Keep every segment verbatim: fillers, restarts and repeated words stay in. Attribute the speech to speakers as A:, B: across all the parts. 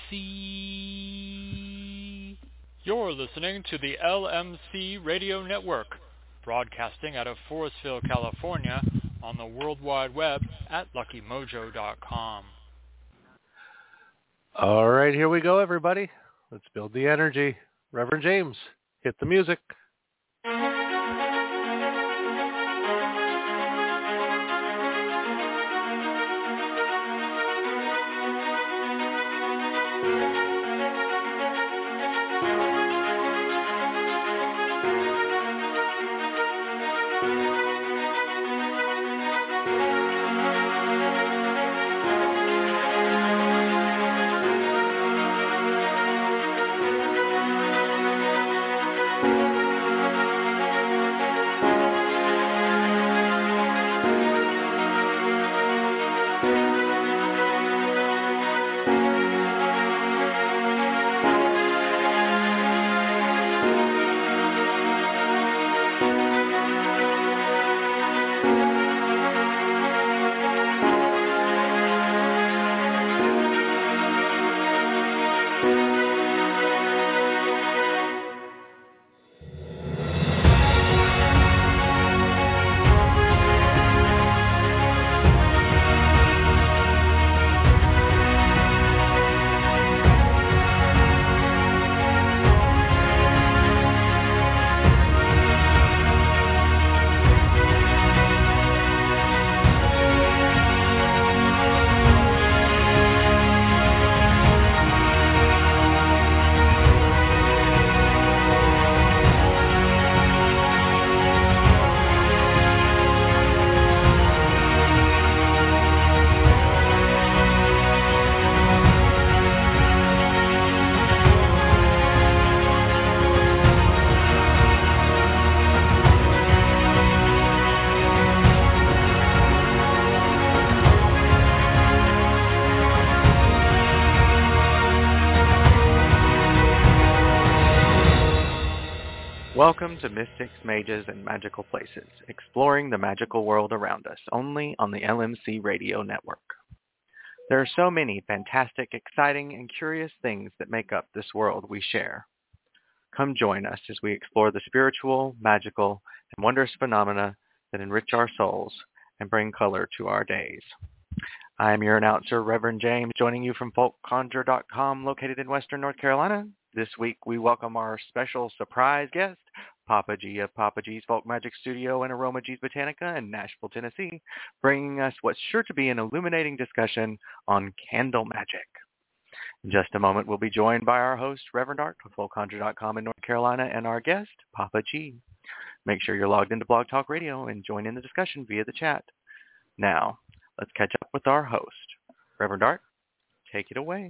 A: C. You're listening to the L M C Radio Network, broadcasting out of Forestville, California, on the World Wide Web at lucky mojo dot com.
B: All right, here we go, everybody. Let's build the energy. Reverend James, hit the music.
C: Welcome to Mystics, Mages, and Magical Places, exploring the magical world around us, only on the L M C Radio Network. There are so many fantastic, exciting, and curious things that make up this world we share. Come join us as we explore the spiritual, magical, and wondrous phenomena that enrich our souls and bring color to our days. I am your announcer, Reverend James, joining you from folk conjure dot com, located in Western North Carolina. This week, we welcome our special surprise guest, Papa G of Papa G's Folk Magic Studio and Aroma G's Botanica in Nashville, Tennessee, bringing us what's sure to be an illuminating discussion on candle magic. In just a moment, we'll be joined by our host, Reverend Art of folk conjure dot com in North Carolina, and our guest, Papa G. Make sure you're logged into Blog Talk Radio and join in the discussion via the chat. Now, let's catch up with our host. Reverend Art, take it away.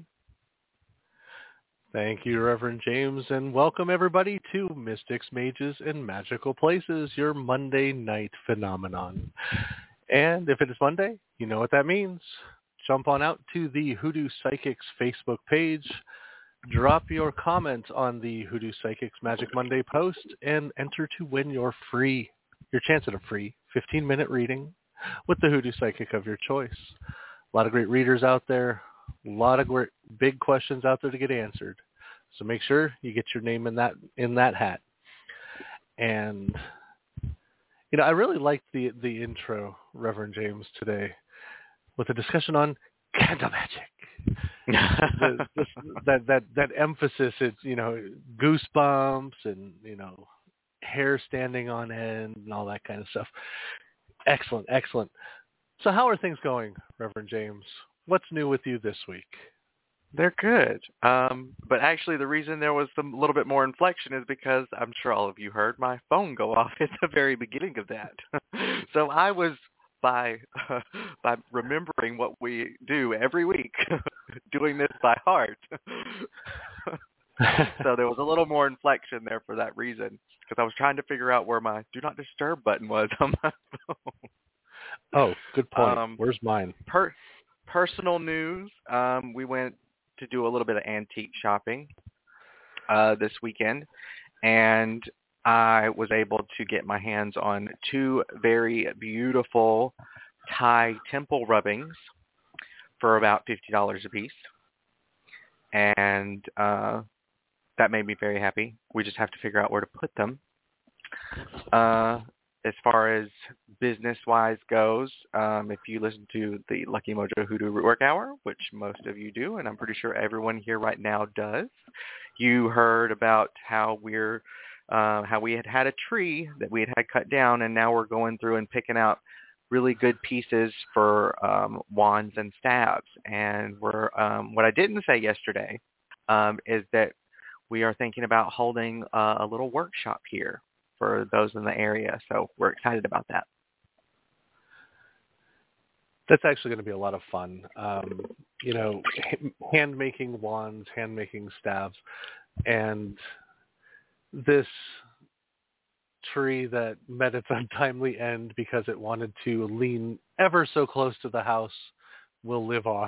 B: Thank you, Reverend James, and welcome everybody to Mystics, Mages, and Magical Places, your Monday night phenomenon. And if it is Monday, you know what that means. Jump on out to the Hoodoo Psychics Facebook page, drop your comment on the Hoodoo Psychics Magic Monday post, and enter to win your free, your chance at a free fifteen-minute reading with the Hoodoo Psychic of your choice. A lot of great readers out there. A lot of great, big questions out there to get answered. So make sure you get your name in that in that hat. And you know, I really liked the the intro, Reverend James, today, with a discussion on candle magic. the, this, that that that emphasis, it's you know goosebumps and you know hair standing on end and all that kind of stuff. Excellent, excellent. So how are things going, Reverend James? What's new with you this week?
C: They're good. Um, but actually the reason there was some, a little bit more inflection is because I'm sure all of you heard my phone go off at the very beginning of that. So I was, by uh, by remembering what we do every week, doing this by heart. So there was a little more inflection there for that reason, because I was trying to figure out where my Do Not Disturb button was on my phone.
B: Oh, good point.
C: Um,
B: Where's mine?
C: Per- personal news, um, we went to do a little bit of antique shopping uh, this weekend, and I was able to get my hands on two very beautiful Thai temple rubbings for about fifty dollars a piece. and uh, that made me very happy. We just have to figure out where to put them. Uh, as far as business-wise goes, um, if you listen to the Lucky Mojo Hoodoo Rootwork Hour, which most of you do, and I'm pretty sure everyone here right now does, you heard about how we're uh, how we had had a tree that we had had cut down, and now we're going through and picking out really good pieces for um, wands and staves. And we're um, what I didn't say yesterday um, is that we are thinking about holding uh, a little workshop here for those in the area. So we're excited about that.
B: That's actually going to be a lot of fun. Um, you know, hand making wands, hand making staves, and this tree that met its untimely end because it wanted to lean ever so close to the house will live on.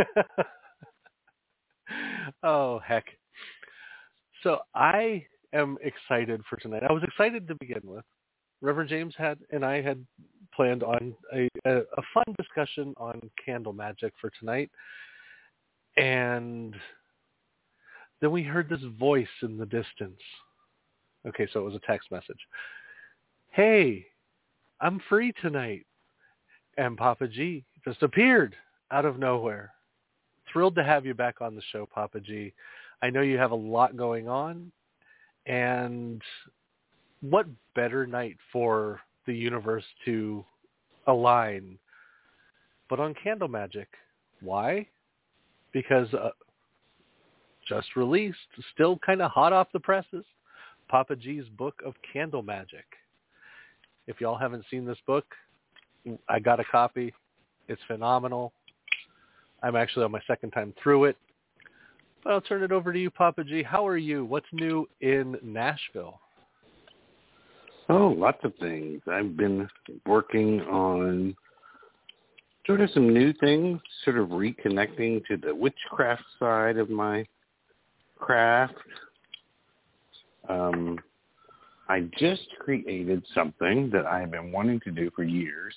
B: Oh, heck. So I am excited for tonight. I was excited to begin with. Reverend James had and I had planned on a, a, a fun discussion on candle magic for tonight. And then we heard this voice in the distance. Okay, so it was a text message. Hey, I'm free tonight. And Papa G just appeared out of nowhere. Thrilled to have you back on the show, Papa G. I know you have a lot going on. And what better night for the universe to align but on candle magic? Why? Because uh, just released, still kind of hot off the presses, Papa G's book of candle magic. If y'all haven't seen this book, I got a copy. It's phenomenal. I'm actually on my second time through it. But I'll turn it over to you, Papa G. How are you? What's new in Nashville?
D: Oh, lots of things. I've been working on sort of some new things, sort of reconnecting to the witchcraft side of my craft. Um, I just created something that I've been wanting to do for years.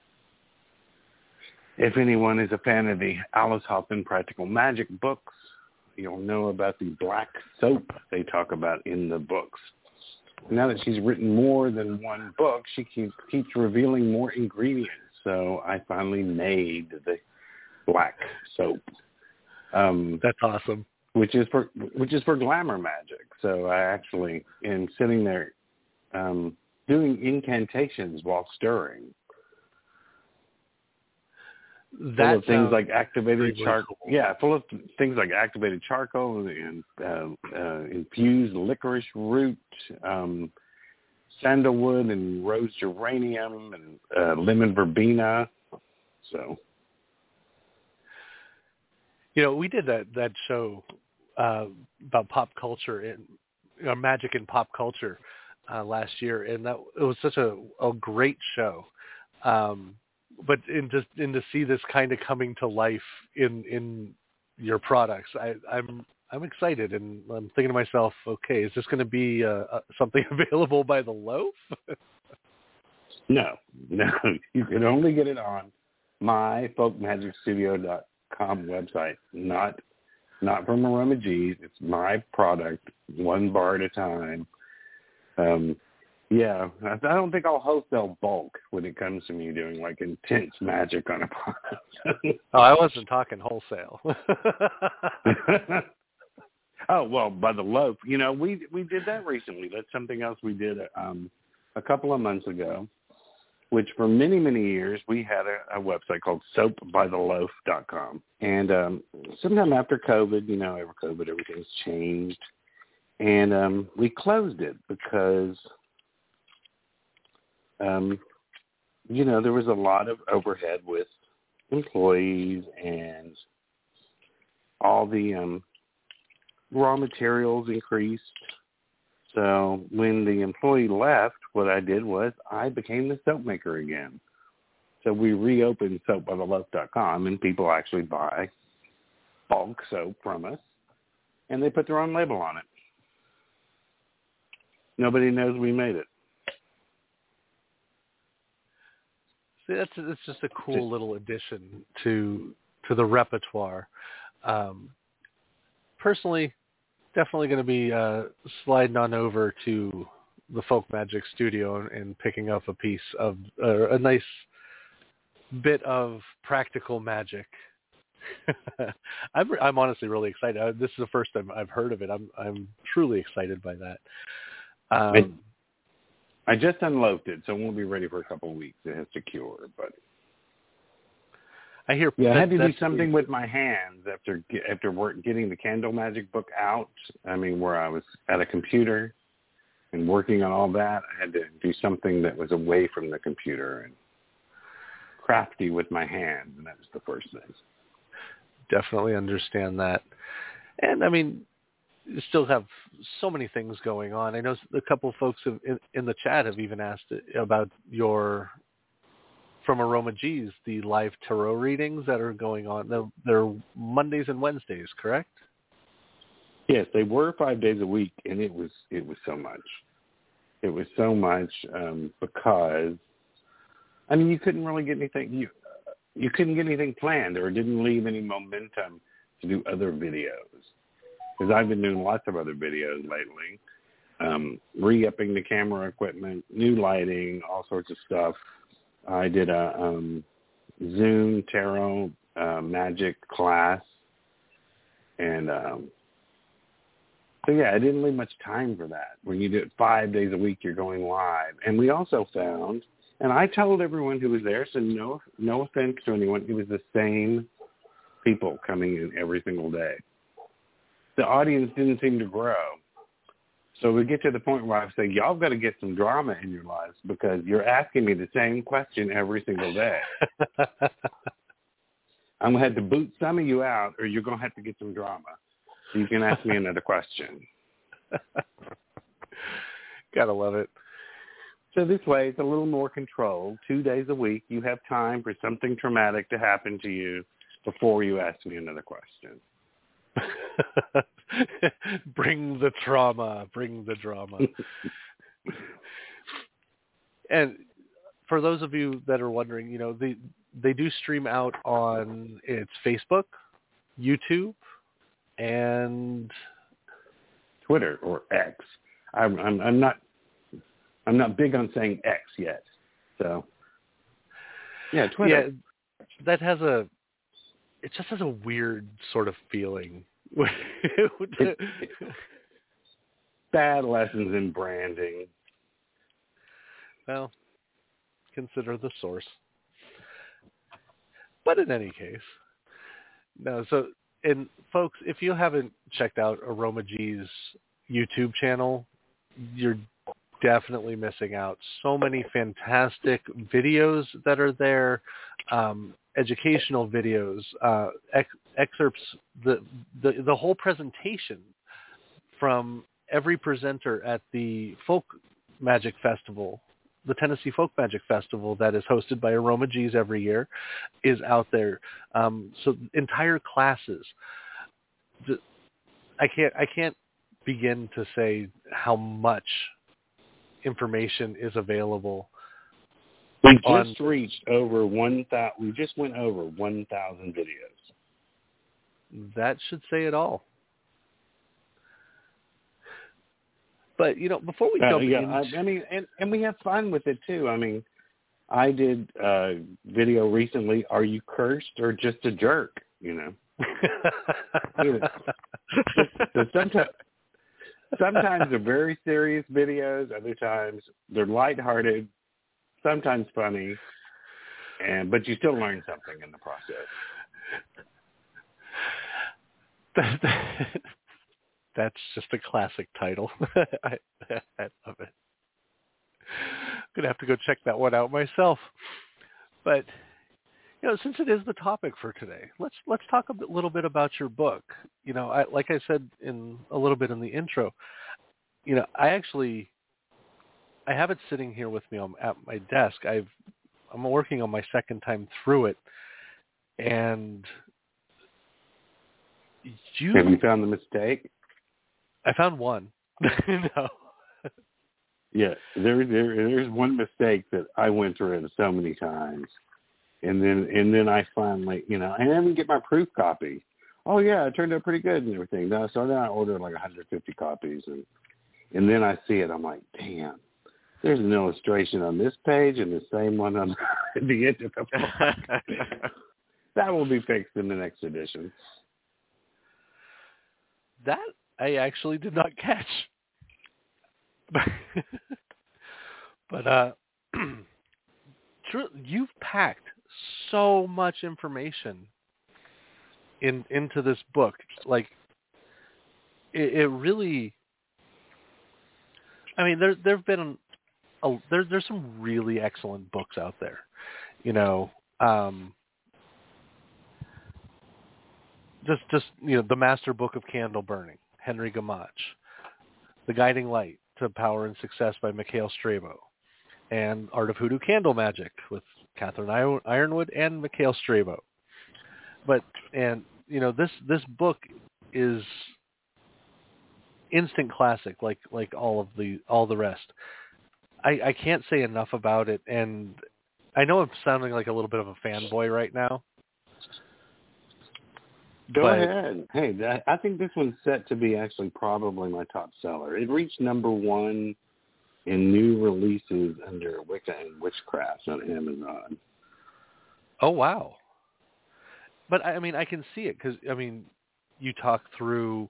D: If anyone is a fan of the Alice Hoffman Practical Magic books, you'll know about the black soap they talk about in the books. Now that she's written more than one book, she keeps, keeps revealing more ingredients. So I finally made the black soap. Um,
B: That's awesome.
D: Which is for which is for glamour magic. So I actually am sitting there um, doing incantations while stirring.
B: That
D: full of things like activated charcoal.
B: Cool.
D: Yeah, full of things like activated charcoal and uh, uh, infused licorice root, um, sandalwood and rose geranium and uh, lemon verbena. So,
B: you know, we did that that show uh, about pop culture and you know, magic and pop culture uh, last year, and that it was such a, a great show. Um, But in just in to see this kind of coming to life in in your products, I, I'm I'm excited, and I'm thinking to myself, okay, is this going to be uh, uh, something available by the loaf?
D: no, no, you can only get it on my folk magic studio dot com website, not not from Aroma G's. It's my product, one bar at a time. Um, Yeah, I don't think I'll wholesale bulk when it comes to me doing like intense magic on a product.
B: Oh, I wasn't talking wholesale.
D: Oh, well, by the loaf. You know, we we did that recently. That's something else we did um, a couple of months ago, which for many, many years we had a, a website called soap by the loaf dot com. And um, sometime after COVID, you know, after COVID, everything's changed. And um, we closed it because... Um, you know, there was a lot of overhead with employees and all the um, raw materials increased. So when the employee left, what I did was I became the soap maker again. So we reopened soap by the loaf dot com, and people actually buy bulk soap from us, and they put their own label on it. Nobody knows we made it.
B: See, that's it's just a cool just, little addition to to the repertoire. Um, personally, definitely going to be uh, sliding on over to the Folk Magic Studio and, and picking up a piece of uh, a nice bit of practical magic. I'm I'm honestly really excited. Uh, this is the first time I've heard of it. I'm I'm truly excited by that. Um,
D: I, I just unloafed it, so it won't be ready for a couple of weeks. It has to cure, but
B: I hear.
D: Yeah,
B: that,
D: I had to do
B: that's
D: something
B: the,
D: with my hands after after work, getting the Candle Magic book out. I mean, where I was at a computer and working on all that, I had to do something that was away from the computer and crafty with my hands, and that was the first thing.
B: Definitely understand that. And I mean, you still have so many things going on. I know a couple of folks have, in, in the chat have even asked about your, from Aroma G's, the live tarot readings that are going on. They're, they're Mondays and Wednesdays, correct?
D: Yes, they were five days a week, and it was it was so much. It was so much um, because, I mean, you couldn't really get anything. You you couldn't get anything planned, or it didn't leave any momentum to do other videos. Because I've been doing lots of other videos lately, um, re-upping the camera equipment, new lighting, all sorts of stuff. I did a um, Zoom tarot uh, magic class, and um, so yeah, I didn't leave much time for that. When you do it five days a week, you're going live. And we also found, and I told everyone who was there, so no, no offense to anyone, it was the same people coming in every single day. The audience didn't seem to grow. So we get to the point where I say, y'all got to get some drama in your lives because you're asking me the same question every single day. I'm going to have to boot some of you out, or you're going to have to get some drama. So you can ask me another question.
B: Gotta love it.
D: So this way, it's a little more controlled. Two days a week, you have time for something traumatic to happen to you before you ask me another question.
B: Bring the trauma. Bring the drama. And for those of you that are wondering, you know, they they do stream out on its Facebook, YouTube, and
D: Twitter or X. I'm, I'm I'm not I'm not big on saying X yet. So yeah, Twitter.
B: Yeah, that has a it just has a weird sort of feeling.
D: it, it, bad lessons in branding.
B: Well, consider the source. But in any case, no. So, and folks, if you haven't checked out Aroma G's YouTube channel, you're definitely missing out. So many fantastic videos that are there, um, educational videos, uh, ex- excerpts, the, the the whole presentation from every presenter at the Folk Magic Festival, the Tennessee Folk Magic Festival that is hosted by Aroma G's every year, is out there. Um, so entire classes. The, I can't I can't begin to say how much information is available.
D: We just
B: on,
D: reached over one thousand. We just went over one thousand videos.
B: That should say it all. But you know, before we jump
D: uh, yeah,
B: in,
D: I, I mean, and, and we have fun with it too. I mean, I did a video recently. Are you cursed or just a jerk? You know. so sometimes, sometimes they're very serious videos. Other times they're lighthearted. Sometimes funny, and but you still learn something in the process.
B: That's just a classic title. I, I love it. I'm gonna have to go check that one out myself. But you know, since it is the topic for today, let's let's talk a bit, little bit about your book. You know, I, like I said in a little bit in the intro, you know, I actually. I have it sitting here with me on, at my desk. I've, I'm working on my second time through it, and you
D: have you found the mistake?
B: I found one. No.
D: Yeah, there, there, there's one mistake that I went through it so many times, and then, and then I finally, you know, I didn't even get my proof copy. oh, yeah, it turned out pretty good and everything. No, so then I ordered like one hundred fifty copies, and and then I see it. I'm like, damn, there's an illustration on this page and the same one on the end of the book. That will be fixed in the next edition.
B: That I actually did not catch. But uh, true, you've packed so much information in into this book. Like, it, it really. I mean, there there've been a, there there's some really excellent books out there. You know, um, just just you know, the Master Book of Candle Burning, Henry Gamache, The Guiding Light to Power and Success by Mikhail Strabo, and Art of Hoodoo Candle Magic with Catherine Ironwood and Mikhail Strabo. But and you know this this book is instant classic, like like all of the all the rest. I, I can't say enough about it, and I know I'm sounding like a little bit of a fanboy right now.
D: Go
B: but,
D: ahead. Hey, that, I think this one's set to be actually probably my top seller. It reached number one in new releases under Wicca and Witchcraft on Amazon.
B: Oh, wow. But, I mean, I can see it because, I mean, you talk through,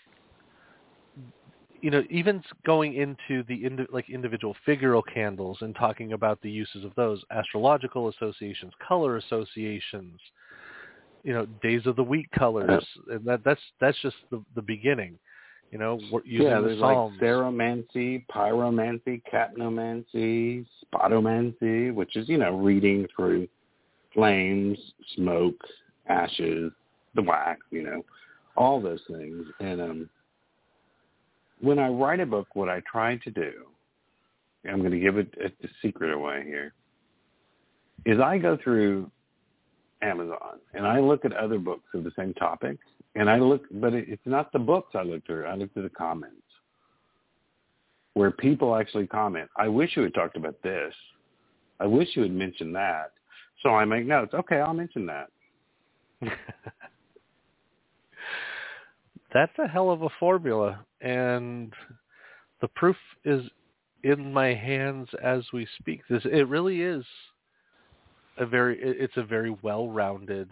B: you know, even going into the indi- like individual figural candles and talking about the uses of those, astrological associations, color associations, you know, days of the week colors, and that that's that's just the the beginning. You know, using
D: yeah,
B: the
D: there's
B: Psalms.
D: like Ceromancy, Pyromancy, Capnomancy, Spotomancy, which is, you know, reading through flames, smoke, ashes, the wax, you know, all those things. And um, when I write a book, what I try to do, I'm going to give it a, a secret away here, is I go through Amazon and I look at other books of the same topic, and I look, but it, it's not the books I look through. I look through the comments where people actually comment, I wish you had talked about this. I wish you had mentioned that. So I make notes. Okay, I'll mention that.
B: That's a hell of a formula, and the proof is in my hands as we speak. This it really is a very it's a very well-rounded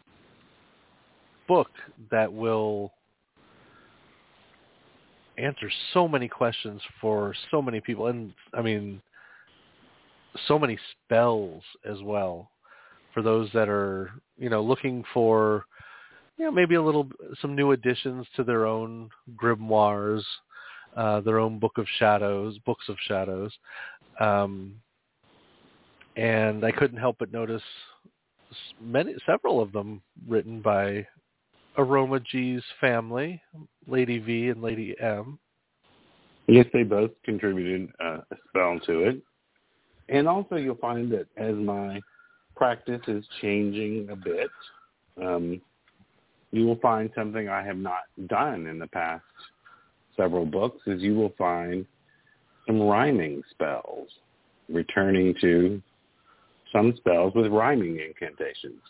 B: book that will answer so many questions for so many people, and I mean so many spells as well for those that are, you know, looking for, you know, maybe a little, some new additions to their own grimoires, uh, their own book of shadows, books of shadows. Um, and I couldn't help but notice many, several of them written by Aroma G's family, Lady V and Lady M.
D: Yes, they both contributed uh, a spell to it. And also you'll find that as my practice is changing a bit, um, you will find something I have not done in the past several books, is you will find some rhyming spells, returning to some spells with rhyming incantations.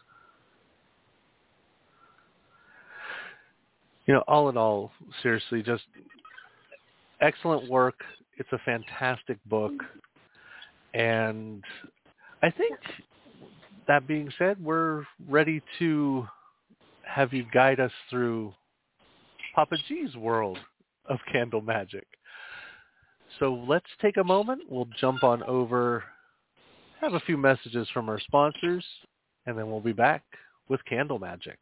B: You know, all in all, seriously, just excellent work. It's a fantastic book. And I think, that being said, we're ready to have you guide us through Papa G's world of candle magic. So let's take a moment. We'll jump on over, have a few messages from our sponsors, and then we'll be back with Candle Magic.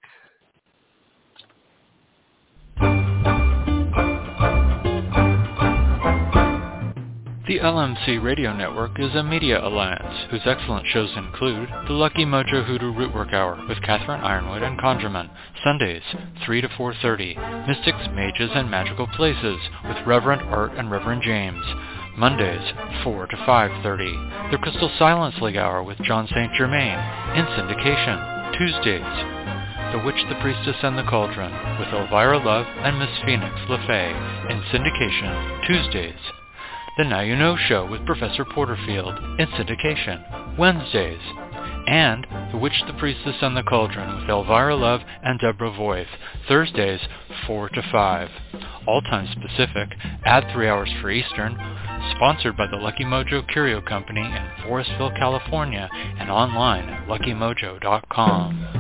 A: The L M C Radio Network is a media alliance whose excellent shows include The Lucky Mojo Hoodoo Rootwork Hour with Catherine Ironwood and Conjurman, Sundays, three to four thirty, Mystics, Mages, and Magical Places with Reverend Art and Reverend James, Mondays, four to five thirty, The Crystal Silence League Hour with John Saint Germain, in syndication, Tuesdays, The Witch, the Priestess, and the Cauldron with Elvira Love and Miss Phoenix LaFay, in syndication, Tuesdays, The Now You Know Show with Professor Porterfield, in syndication, Wednesdays, and The Witch, the Priestess, and the Cauldron with Elvira Love and Deborah Voith, Thursdays, four to five. All times Pacific, add three hours for Eastern, sponsored by the Lucky Mojo Curio Company in Forestville, California, and online at lucky mojo dot com.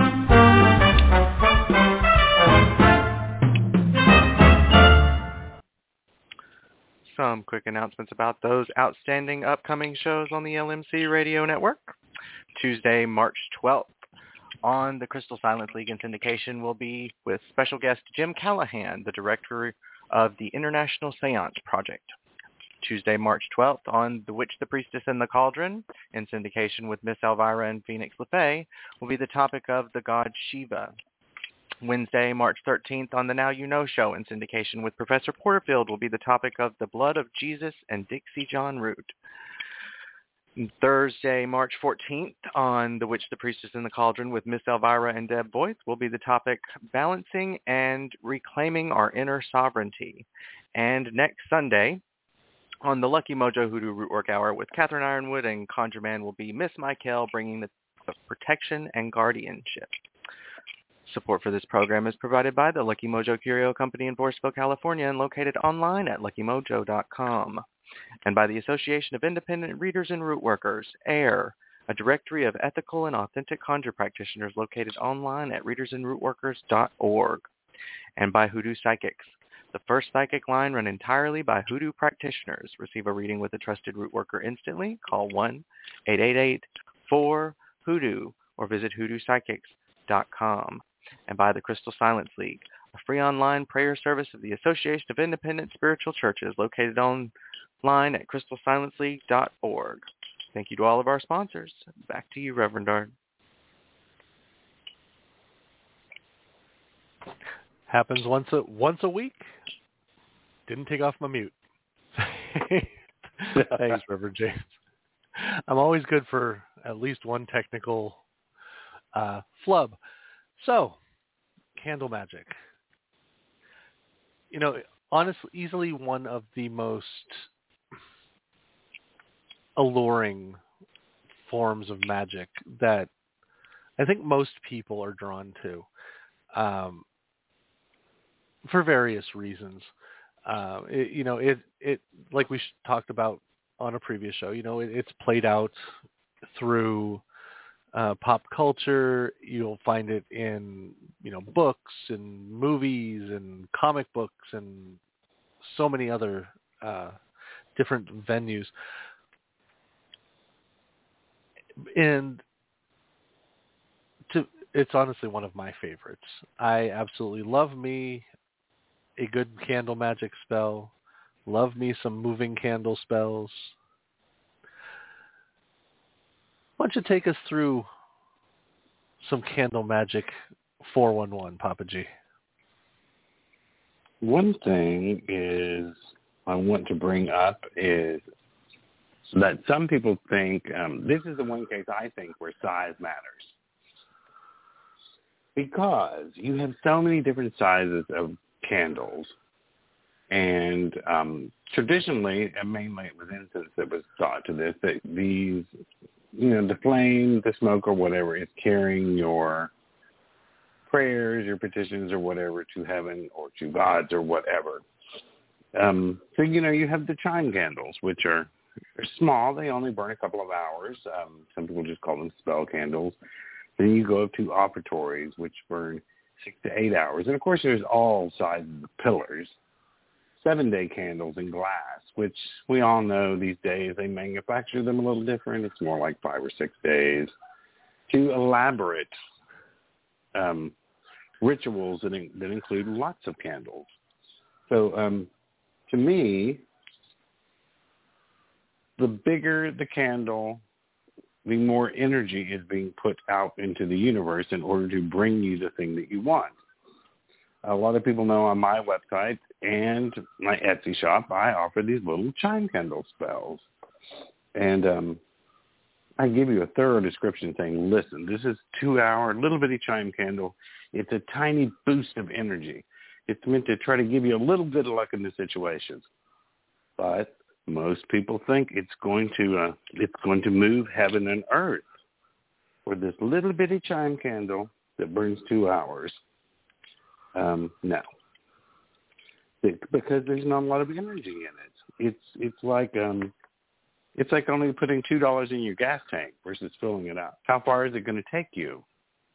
C: Some quick announcements about those outstanding upcoming shows on the L M C Radio Network. Tuesday, March twelfth, on the Crystal Silence League in syndication will be with special guest Jim Callahan, the director of the International Seance Project. Tuesday, March twelfth, on The Witch, the Priestess, and the Cauldron in syndication with Miss Elvira and Phoenix LeFae will be the topic of the god Shiva. Wednesday, March thirteenth, on the Now You Know show in syndication with Professor Porterfield will be the topic of the blood of Jesus and Dixie John Root. Thursday, March fourteenth, on The Witch, the Priestess, and the Cauldron with Miss Elvira and Deb Voith will be the topic balancing and reclaiming our inner sovereignty. And next Sunday, on the Lucky Mojo Hoodoo Rootwork Hour with Catherine Ironwood and Conjure Man will be Miss Michael bringing the protection and guardianship. Support for this program is provided by the Lucky Mojo Curio Company in Forestville, California, and located online at lucky mojo dot com. And by the Association of Independent Readers and Rootworkers, AIR, a directory of ethical and authentic conjure practitioners located online at readers and rootworkers dot org. And by Hoodoo Psychics, the first psychic line run entirely by Hoodoo practitioners. Receive a reading with a trusted rootworker instantly. Call one eight eight eight four hoodoo or visit hoodoo psychics dot com. And by the Crystal Silence League, a free online prayer service of the Association of Independent Spiritual Churches located online at crystal silence league dot org. Thank you to all of our sponsors. Back to you, Reverend Dard.
B: Happens once a once a week. Didn't take off my mute. Thanks, Reverend James. I'm always good for at least one technical uh, flub. So, candle magic. You know, honestly, easily one of the most alluring forms of magic that I think most people are drawn to, um, for various reasons. Uh, it, you know, it it like we talked about on a previous show. You know, it, it's played out through Uh, pop culture. You'll find it in, you know, books and movies and comic books and so many other uh, different venues. And to, it's honestly one of my favorites. I absolutely love me a good candle magic spell. Love me some moving candle spells. Why don't you take us through some candle magic four one one, Papa G?
D: One thing is I want to bring up is that some people think, um, this is the one case I think where size matters. Because you have so many different sizes of candles. And um, traditionally, and mainly it was incense that was thought to this, that these, you know, the flame, the smoke, or whatever is carrying your prayers, your petitions, or whatever to heaven or to gods or whatever. Um, so, you know, you have the chime candles, which are, are small. They only burn a couple of hours. Um, some people just call them spell candles. Then you go up to offertories, which burn six to eight hours. And, of course, there's all sizes of pillars. Seven-day candles in glass, which we all know these days they manufacture them a little different. It's more like five or six days. To elaborate um, rituals that, in, that include lots of candles. So um, to me, the bigger the candle, the more energy is being put out into the universe in order to bring you the thing that you want. A lot of people know on my website and my Etsy shop, I offer these little chime candle spells. And um, I give you a thorough description saying, listen, this is two-hour, little bitty chime candle. It's a tiny boost of energy. It's meant to try to give you a little bit of luck in the situations. But most people think it's going to uh, it's going to move heaven and earth. for this little bitty chime candle that burns two hours. Um, no. It, because there's not a lot of energy in it. It's it's like um, it's like only putting two dollars in your gas tank versus filling it up. How far is it going to take you?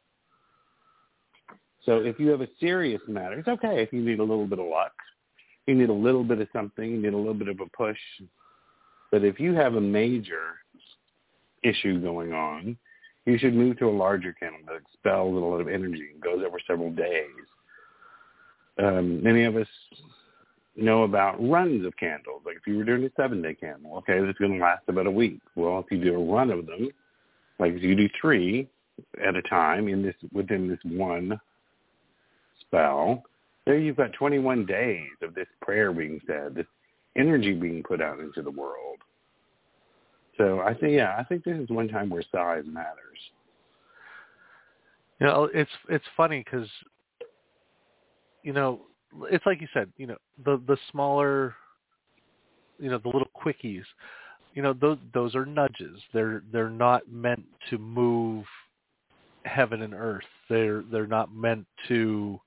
D: So if you have a serious matter, it's okay if you need a little bit of luck. You need a little bit of something. You need a little bit of a push. But if you have a major issue going on, you should move to a larger candle that expels a lot of energy and goes over several days. Um, many of us know about runs of candles. Like if you were doing a seven-day candle, okay, that's going to last about a week. Well, if you do a run of them, like if you do three at a time in this within this one spell, there you've got twenty-one days of this prayer being said, this energy being put out into the world. So I think, yeah, I think this is one time where size matters.
B: You know, it's it's funny because, you know, it's like you said, you know, the the smaller, you know, the little quickies, you know, those those are nudges. They're they're not meant to move heaven and earth. They're they're not meant to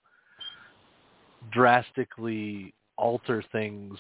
B: drastically alter things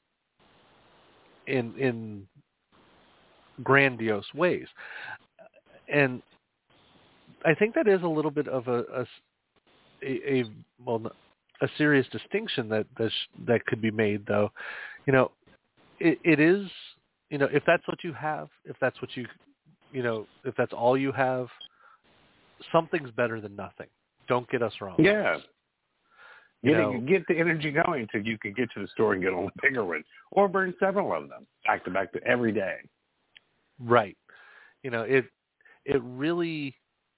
B: in in grandiose ways. And I think that is a little bit of a a, a, a well a serious distinction that that, that could be made, though. You know, it, it is, you know, if that's what you have, if that's what you, you know, if that's all you have, something's better than nothing. Don't get us wrong.
D: Yeah.
B: You
D: Get,
B: know,
D: it, get the energy going so you can get to the store and get on a bigger one, or burn several of them back to back to every day.
B: Right. You know, it it really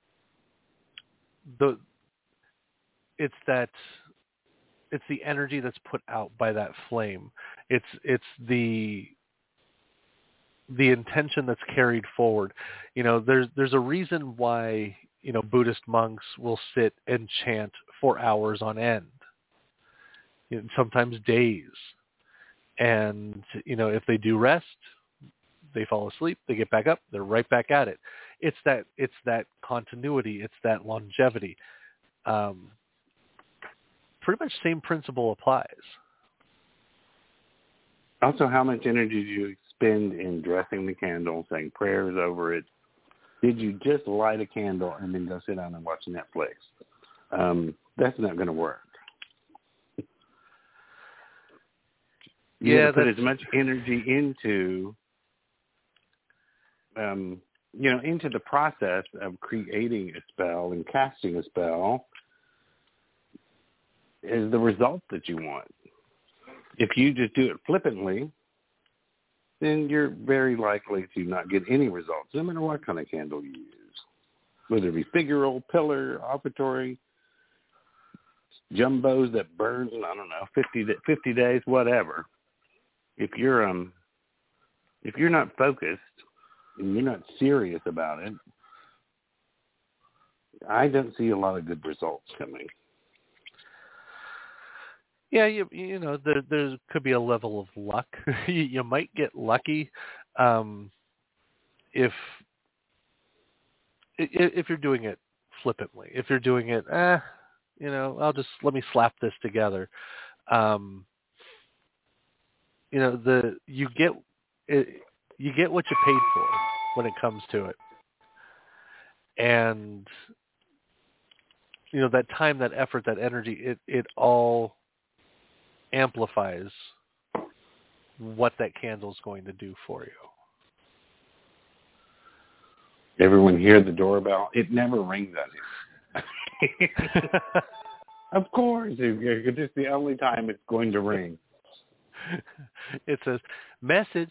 B: the it's that it's the energy that's put out by that flame. It's it's the the intention that's carried forward. You know, there's there's a reason why, you know, Buddhist monks will sit and chant for hours on end. You know, sometimes days. And, you know, if they do rest, they fall asleep, they get back up, they're right back at it. It's that it's that continuity, it's that longevity. Um, pretty much same principle applies.
D: Also, how much energy do you spend in dressing the candle, saying prayers over it? Did you just light a candle and then go sit down and watch Netflix? Um, that's not going to work. You
B: yeah,
D: have to put
B: that's...
D: as much energy into, um, you know, into the process of creating a spell and casting a spell is the result that you want. If you just do it flippantly, then you're very likely to not get any results, no matter what kind of candle you use, whether it be figural, pillar, offertory, jumbos that burn, I don't know, fifty, fifty days, whatever. If you're um, if you're not focused and you're not serious about it, I don't see a lot of good results coming.
B: Yeah, you you know, there there could be a level of luck. you, you might get lucky um, if if you're doing it flippantly. If you're doing it, eh, you know, I'll just let me slap this together. Um, you know, the you get it, you get what you paid for when it comes to it, and you know that time, that effort, that energy, it it all amplifies what that candle is going to do for you.
D: Everyone hear the doorbell? It never rings on here. Of course, it's just the only time it's going to ring.
B: It says, message.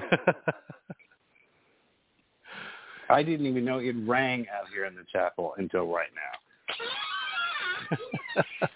D: I didn't even know it rang out here in the chapel until right now.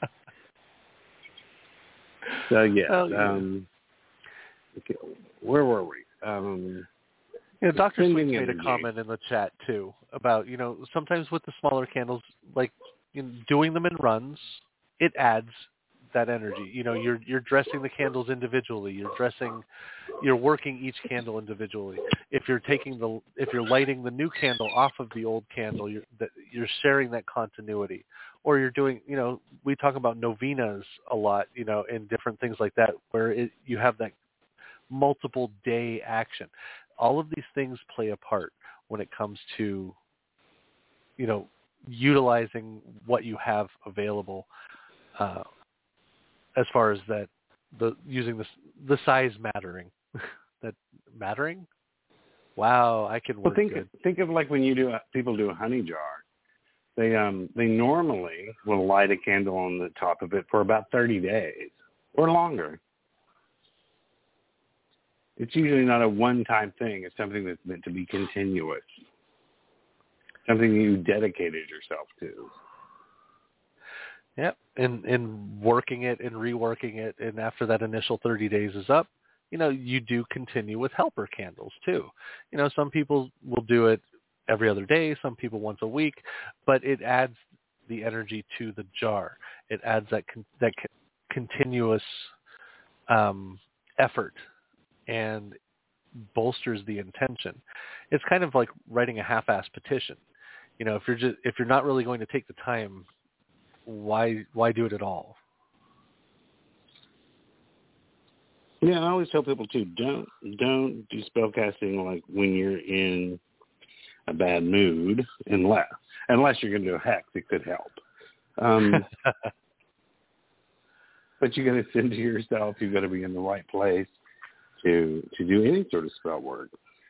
D: So, yeah.
B: Oh, yeah.
D: Um, okay, where were we? Um,
B: yeah, Doctor Swings made
D: energy.
B: a comment in the chat, too, about, you know, sometimes with the smaller candles, like you know, doing them in runs, it adds that energy. You know, you're you're dressing the candles individually. You're dressing, you're working each candle individually. If you're taking the, if you're lighting the new candle off of the old candle, you're that you're sharing that continuity. Or you're doing, you know, we talk about novenas a lot, you know, and different things like that, where it, you have that multiple day action. All of these things play a part when it comes to, you know, utilizing what you have available, uh, as far as that, the using the the size mattering, that mattering. Wow, I can work
D: well, think
B: good.
D: think of like when you do a, people do a honey jar. They um they normally will light a candle on the top of it for about thirty days or longer. It's usually not a one-time thing. It's something that's meant to be continuous. Something you dedicated yourself to.
B: Yep, and and working it and reworking it, and after that initial thirty days is up, you know, you do continue with helper candles too. You know, some people will do it every other day, some people once a week, but it adds the energy to the jar. It adds that con- that con- continuous um, effort and bolsters the intention. It's kind of like writing a half-ass petition. You know, if you're just if you're not really going to take the time, why why do it at all?
D: Yeah, I always tell people too, don't don't do spell casting like when you're in a bad mood, unless unless you're going to do a hex, it could help. Um, but you got to center yourself. You got to be in the right place to to do any sort of spell work.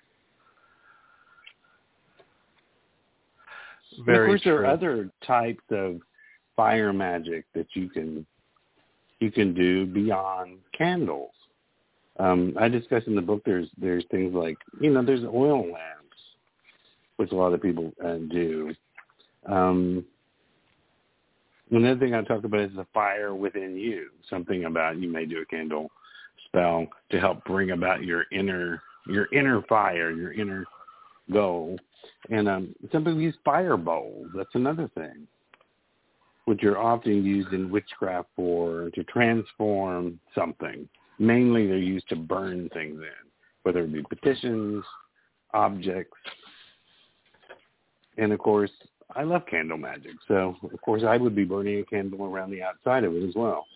B: Very
D: and of course,
B: true.
D: there are other types of fire magic that you can you can do beyond candles. Um, I discuss in the book. There's there's things like you know there's oil lamps, which a lot of people uh, do. Um, another thing I talk about is the fire within you. Something about you may do a candle spell to help bring about your inner your inner fire, your inner goal. And um, some people use fire bowls. That's another thing, which are often used in witchcraft for to transform something. Mainly they're used to burn things in, whether it be petitions, objects. And, of course, I love candle magic. So, of course, I would be burning a candle around the outside of it as well.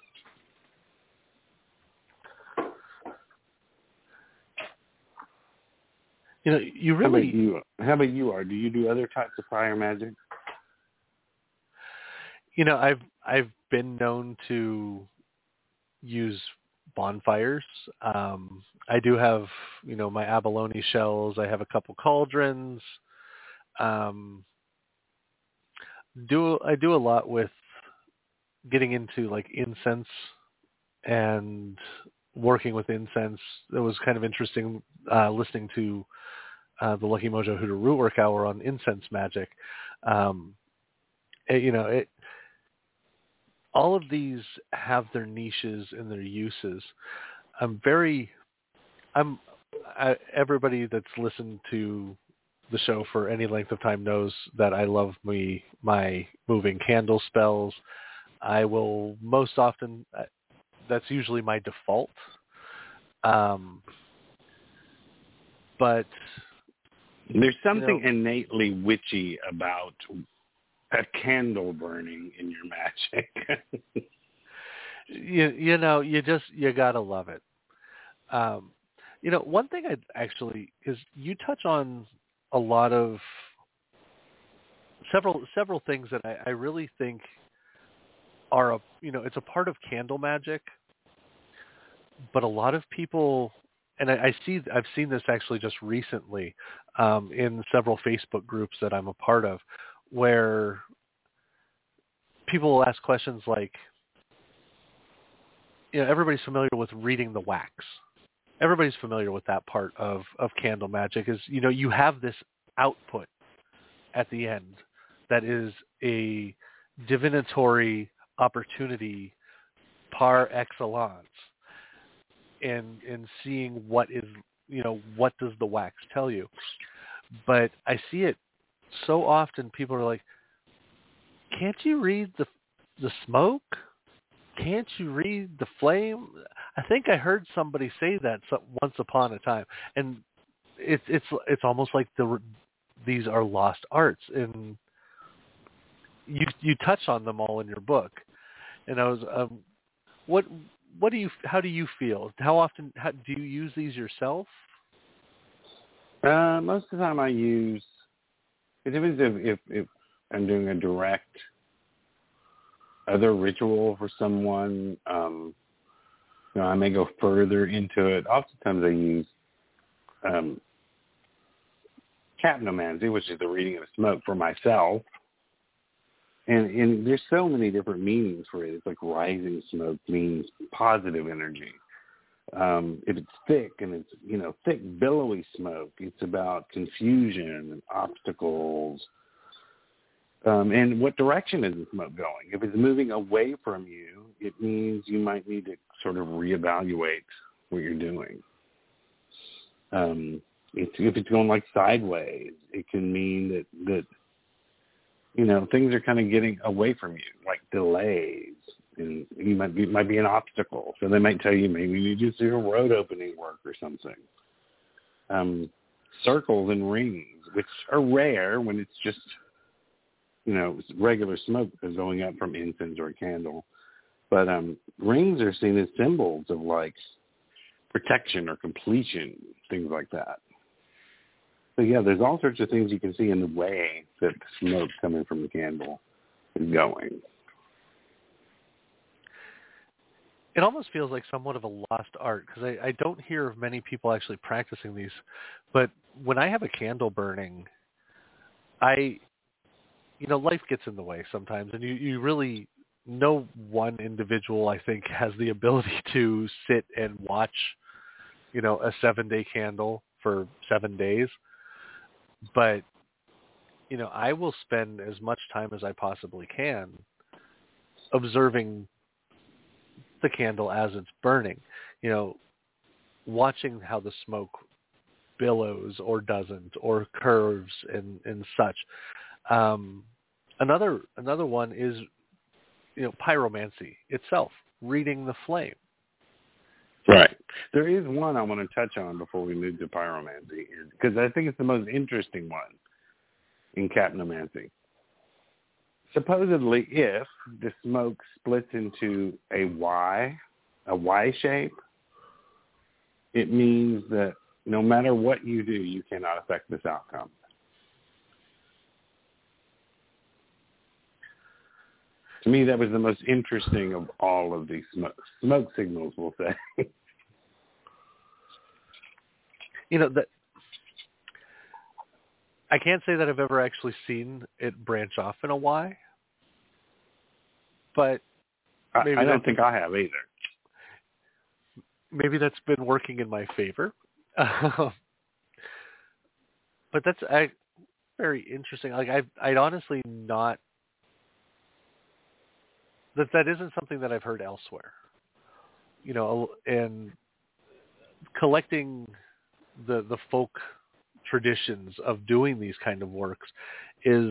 B: You know, you really...
D: How about you, how about you are? Do you do other types of fire magic?
B: You know, I've I've been known to use bonfires. Um, I do have, you know, my abalone shells. I have a couple cauldrons. Um, do I do a lot with getting into like incense and working with incense. It was kind of interesting uh, listening to uh, the Lucky Mojo Hoodoo Rootwork Hour on incense magic. Um, it, you know, it. All of these have their niches and their uses. I'm very, I'm, I, everybody that's listened to the show for any length of time knows that I love me, my moving candle spells. I will most often, that's usually my default. Um, but
D: there's something
B: you know,
D: innately witchy about a candle burning in your magic.
B: you, you know, you just, you gotta love it. Um, you know, one thing I'd actually, is you touch on a lot of, several, several things that I, I really think are, a, you know, it's a part of candle magic, but a lot of people, and I, I see, I've seen this actually just recently um, in several Facebook groups that I'm a part of, where people will ask questions like, you know, everybody's familiar with reading the wax. Everybody's familiar with that part of, of candle magic is, you know, you have this output at the end that is a divinatory opportunity par excellence in, in seeing what is, you know, what does the wax tell you? But I see it so often. People are like, can't you read the the smoke? can't you read the flame? I think I heard somebody say that so, once upon a time, and it's it's it's almost like the these are lost arts, and you you touch on them all in your book. And I was, um, what what do you how do you feel? How often how, do you use these yourself?
D: Uh, most of the time, I use. It depends if if, if I'm doing a direct other ritual for someone. Um, you know, I may go further into it. Oftentimes, I use um, capnomancy, which is the reading of smoke, for myself. And, and there's so many different meanings for it. It's like rising smoke means positive energy. Um, if it's thick and it's, you know, thick, billowy smoke, it's about confusion and obstacles. Um, and what direction is the smoke going? If it's moving away from you, it means you might need to sort of reevaluate what you're doing. Um, if, if it's going like sideways, it can mean that, that you know, things are kind of getting away from you, like delays. And you might be, it might be an obstacle. So they might tell you maybe you need to do some road opening work or something. Um, circles and rings, which are rare when it's just, you know, regular smoke is going up from incense or a candle. But um, rings are seen as symbols of like protection or completion, things like that. So yeah, there's all sorts of things you can see in the way that the smoke coming from the candle is going.
B: It almost feels like somewhat of a lost art because I, I don't hear of many people actually practicing these. But when I have a candle burning, I, you know, life gets in the way sometimes, and you, you really, no one individual, I think, has the ability to sit and watch, you know, a seven-day candle for seven days. But, you know, I will spend as much time as I possibly can observing the candle as it's burning, you know, watching how the smoke billows or doesn't, or curves and, and such. Um, another another one is, you know, pyromancy itself, reading the flame.
D: Right. There is one I want to touch on before we move to pyromancy, because I think it's the most interesting one in capnomancy. Supposedly, if the smoke splits into a Y, a Y shape, it means that no matter what you do, you cannot affect this outcome. To me, that was the most interesting of all of these smoke, smoke signals, we'll say.
B: You know, that I can't say that I've ever actually seen it branch off in a Y, but maybe
D: I, I don't think I have either.
B: Maybe that's been working in my favor. But that's I, very interesting. Like I, I'd honestly not that that isn't something that I've heard elsewhere. You know, and collecting the the folk traditions of doing these kind of works is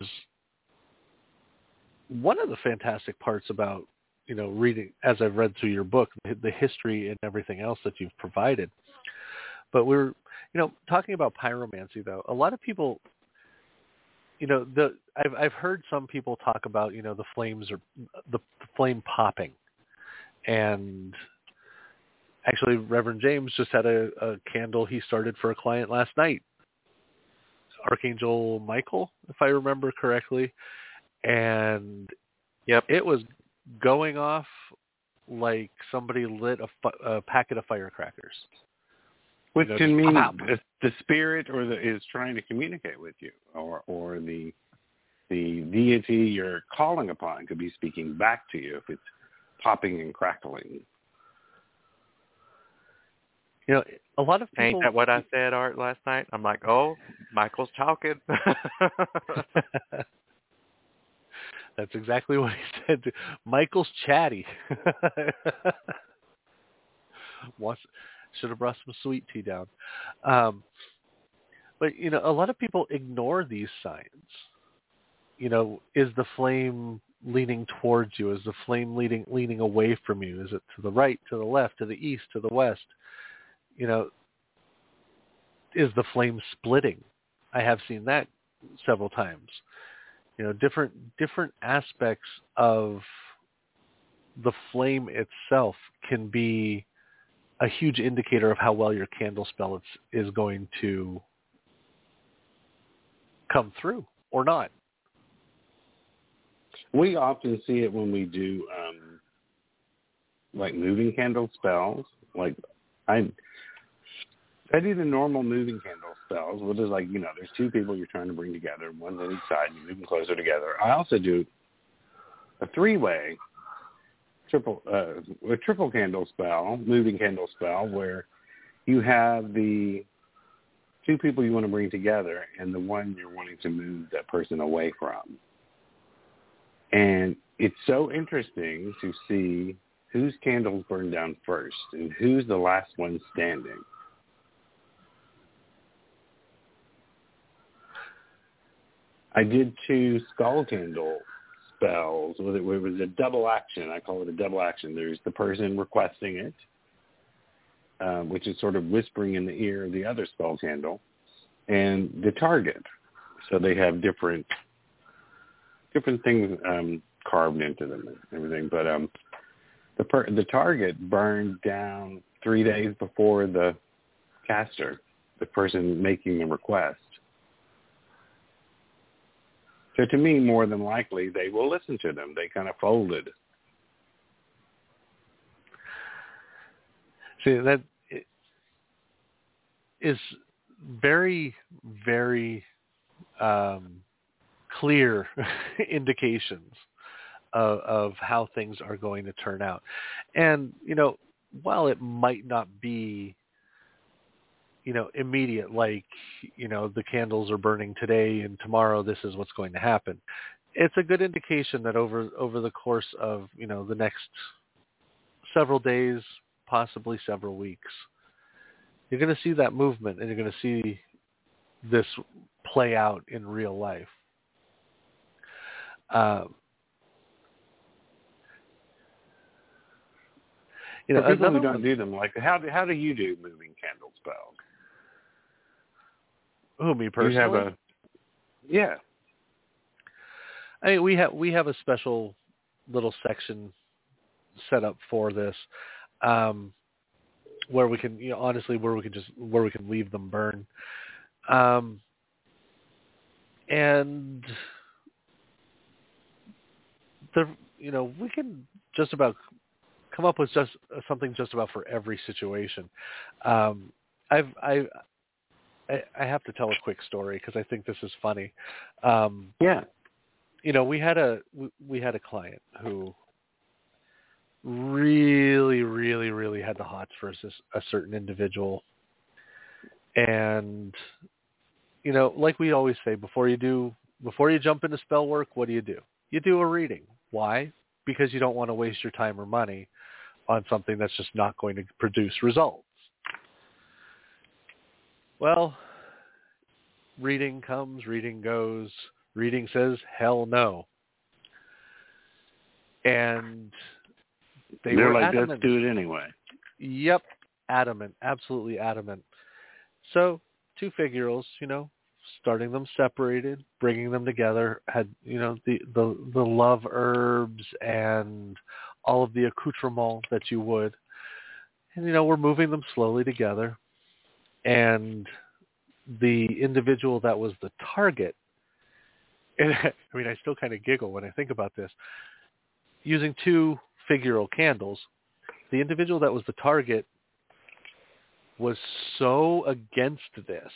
B: one of the fantastic parts about, you know, reading, as I've read through your book, the history and everything else that you've provided. But we're, you know, talking about pyromancy though, a lot of people, you know, the I've I've heard some people talk about, you know, the flames or the, the flame popping, and actually Reverend James just had a, a candle he started for a client last night, Archangel Michael, if I remember correctly, and
C: yep,
B: it was going off like somebody lit a, fu- a packet of firecrackers.
D: Which
B: you know,
D: can mean
B: pop.
D: the, the spirit or the is trying to communicate with you, or or the the deity you're calling upon could be speaking back to you if it's popping and crackling.
B: You know, a lot of people...
C: Ain't that what I said, Art, last night? I'm like, oh, Michael's talking.
B: That's exactly what he said. Michael's chatty. Wants, should have brought some sweet tea down. Um, but, you know, a lot of people ignore these signs. You know, is the flame leaning towards you? Is the flame leading leaning away from you? Is it to the right, to the left, to the east, to the west? You know, is the flame splitting? I have seen that several times. You know, different different aspects of the flame itself can be a huge indicator of how well your candle spell is going to come through or not.
D: We often see it when we do um, like moving candle spells. Like I, I do the normal moving candle spells, which is like, you know, there's two people you're trying to bring together, one's on each side, and you move them closer together. I also do a three-way triple, uh, a triple candle spell, moving candle spell, where you have the two people you want to bring together and the one you're wanting to move that person away from. And it's so interesting to see whose candles burn down first and who's the last one standing. I did two skull candle spells. It was a double action. I call it a double action. There's the person requesting it, um, which is sort of whispering in the ear of the other skull candle, and the target. So they have different different things um, carved into them and everything. But um, the per- the target burned down three days before the caster, the person making the request. So to me, more than likely, they will listen to them. They kind of folded.
B: See, that is very, very um, clear indications of, of how things are going to turn out. And, you know, while it might not be, you know, immediate, like, you know, the candles are burning today and tomorrow this is what's going to happen, it's a good indication that over over the course of, you know, the next several days, possibly several weeks, you're going to see that movement and you're going to see this play out in real life. Um, you know,
D: For people who don't
B: one,
D: do them, like how do, how do you do moving candle spells?
B: Who, me personally?
D: You have a, yeah.
B: I mean, we have we have a special little section set up for this, um, where we can, you know, honestly, where we can just where we can leave them burn, um, and the you know we can just about come up with just something just about for every situation. Um, I've I. I have to tell a quick story because I think this is funny. Um,
D: yeah,
B: you know, we had a we, we had a client who really, really, really had the hots for a, a certain individual, and you know, like we always say, before you do before you jump into spell work, what do you do? You do a reading. Why? Because you don't want to waste your time or money on something that's just not going to produce results. Well, reading comes, reading goes, reading says, hell no. And they
D: They're
B: were
D: like,
B: adamant.
D: let's do it anyway.
B: Yep, adamant, absolutely adamant. So, two figurals, you know, starting them separated, bringing them together, had, you know, the, the, the love herbs and all of the accoutrements that you would. And, you know, we're moving them slowly together. And the individual that was the target, and I mean, I still kind of giggle when I think about this, using two figural candles, the individual that was the target was so against this.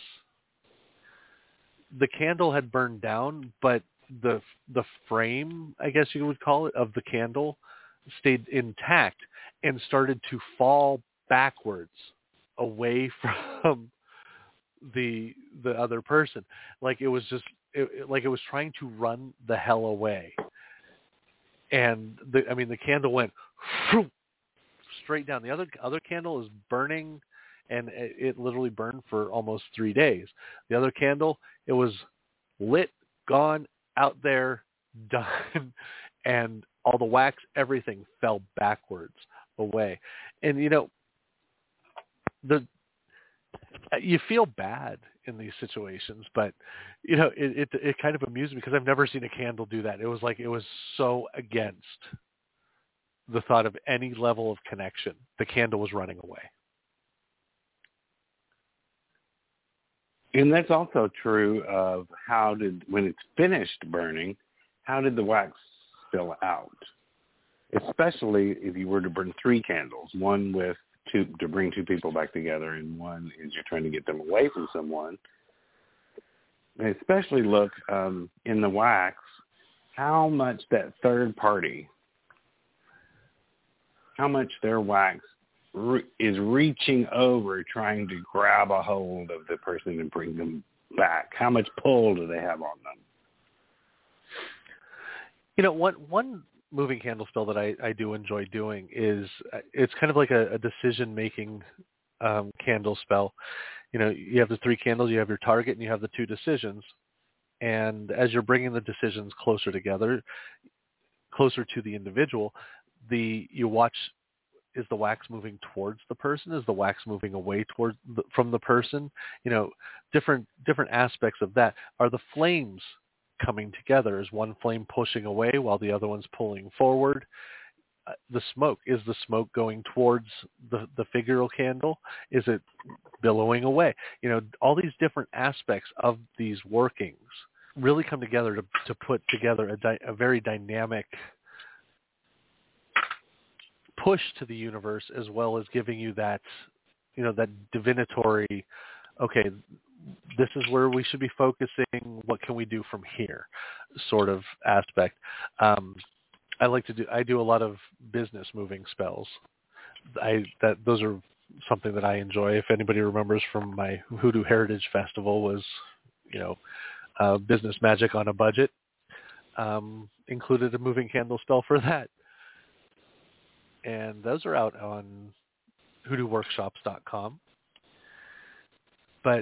B: The candle had burned down, but the the frame, I guess you would call it, of the candle stayed intact and started to fall backwards away from the the other person. Like it was just it, it, like it was trying to run the hell away. And the I mean the candle went straight down. The other other candle is burning, and it, it literally burned for almost three days. The other candle, it was lit, gone, out there, done, and all the wax, everything fell backwards away. And, you know, the you feel bad in these situations, but, you know, it, it, it kind of amused me because I've never seen a candle do that. It was like it was so against the thought of any level of connection. The candle was running away.
D: And that's also true of how did, when it's finished burning, how did the wax spill out? Especially if you were to burn three candles, one with two, to bring two people back together, and one is you're trying to get them away from someone. And especially look um, in the wax, how much that third party, how much their wax re- is reaching over trying to grab a hold of the person and bring them back. How much pull do they have on them?
B: You know, one one moving candle spell that I, I do enjoy doing is uh, it's kind of like a, a decision-making um, candle spell. You know, you have the three candles, you have your target, and you have the two decisions. And as you're bringing the decisions closer together, closer to the individual, the you watch, is the wax moving towards the person? Is the wax moving away towards the, from the person? You know, different different aspects of that. Are the flames coming together? Is one flame pushing away while the other one's pulling forward? Uh, the smoke, is the smoke going towards the, the figural candle? Is it billowing away? You know, all these different aspects of these workings really come together to, to put together a, di- a very dynamic push to the universe, as well as giving you that, you know, that divinatory, okay, this is where we should be focusing. What can we do from here? Sort of aspect. Um, I like to do. I do a lot of business moving spells. I that those are something that I enjoy. If anybody remembers from my Hoodoo Heritage Festival, was, you know, uh, business magic on a budget. Um, included a moving candle spell for that, and those are out on hoodoo workshops dot com. But,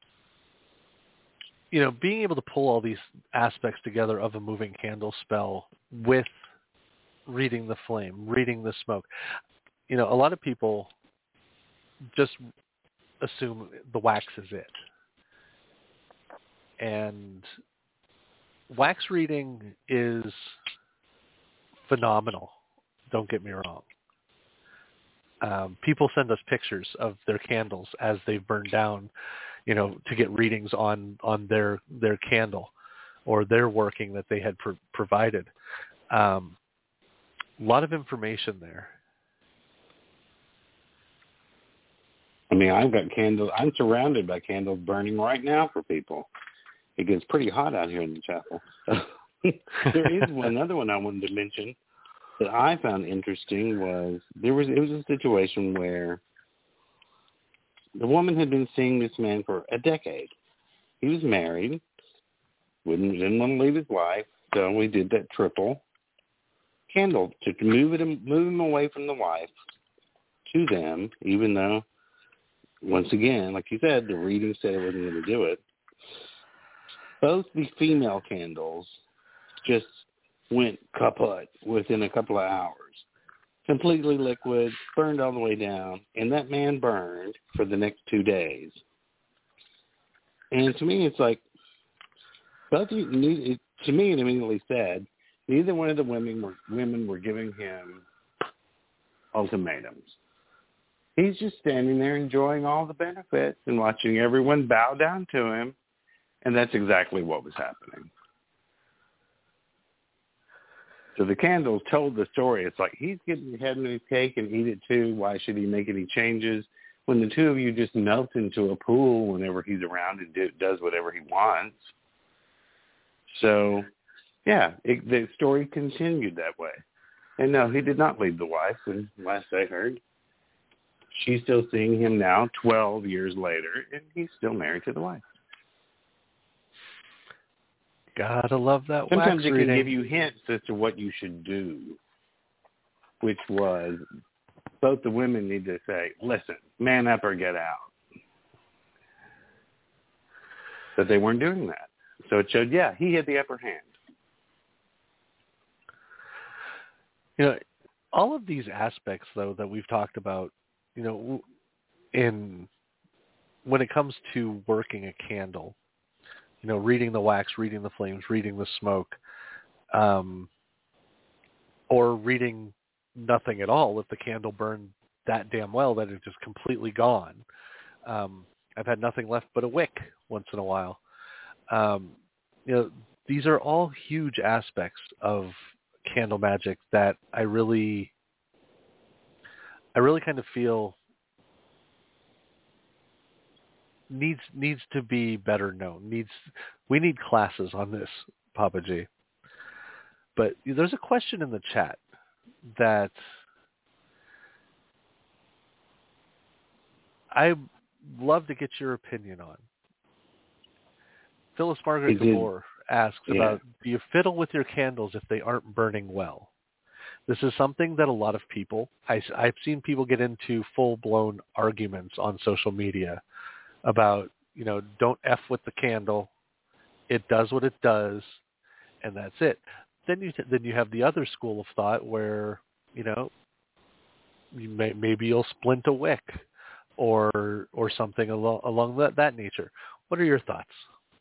B: you know, being able to pull all these aspects together of a moving candle spell with reading the flame, reading the smoke, you know, a lot of people just assume the wax is it. And wax reading is phenomenal. Don't get me wrong. Um, people send us pictures of their candles as they've burned down, you know, to get readings on, on their, their candle or their working that they had pro- provided. Um, a lot of information there.
D: I mean, I've got candles. I'm surrounded by candles burning right now for people. It gets pretty hot out here in the chapel. There is one other one I wanted to mention that I found interesting was there was it was a situation where the woman had been seeing this man for a decade. He was married, wouldn't didn't want to leave his wife, so we did that triple candle to move it move him away from the wife to them, even though once again, like you said, the reading said it wasn't going to do it. Both the female candles just went kaput within a couple of hours. Completely liquid, burned all the way down, and that man burned for the next two days. And to me, it's like, both you, to me, it immediately said, neither one of the women were, women were giving him ultimatums. He's just standing there enjoying all the benefits and watching everyone bow down to him, and that's exactly what was happening. So the candles told the story. It's like, he's getting having his cake and eat it too. Why should he make any changes when the two of you just melt into a pool whenever he's around and do, does whatever he wants? So, yeah, it, the story continued that way. And no, he did not leave the wife. And last I heard, she's still seeing him now, twelve years later, and he's still married to the wife.
B: Gotta love that wax
D: Sometimes it
B: reading.
D: can give you hints as to what you should do, which was both the women need to say, listen, man up or get out. But they weren't doing that. So it showed, yeah, he had the upper hand.
B: You know, all of these aspects, though, that we've talked about, you know, in when it comes to working a candle, you know, reading the wax, reading the flames, reading the smoke, um, or reading nothing at all if the candle burned that damn well that it's just completely gone. Um, I've had nothing left but a wick once in a while. Um, you know, these are all huge aspects of candle magic that I really, I really kind of feel needs needs to be better known. Needs we need classes on this, Papa G. But there's a question in the chat that I'd love to get your opinion on. Phyllis Margaret Gabor asks yeah. about, do you fiddle with your candles if they aren't burning well? This is something that a lot of people, I, I've seen people get into full-blown arguments on social media about, you know, don't F with the candle. It does what it does, and that's it. Then you then you have the other school of thought where, you know, you may, maybe you'll splint a wick or or something along, along that, that nature. What are your thoughts?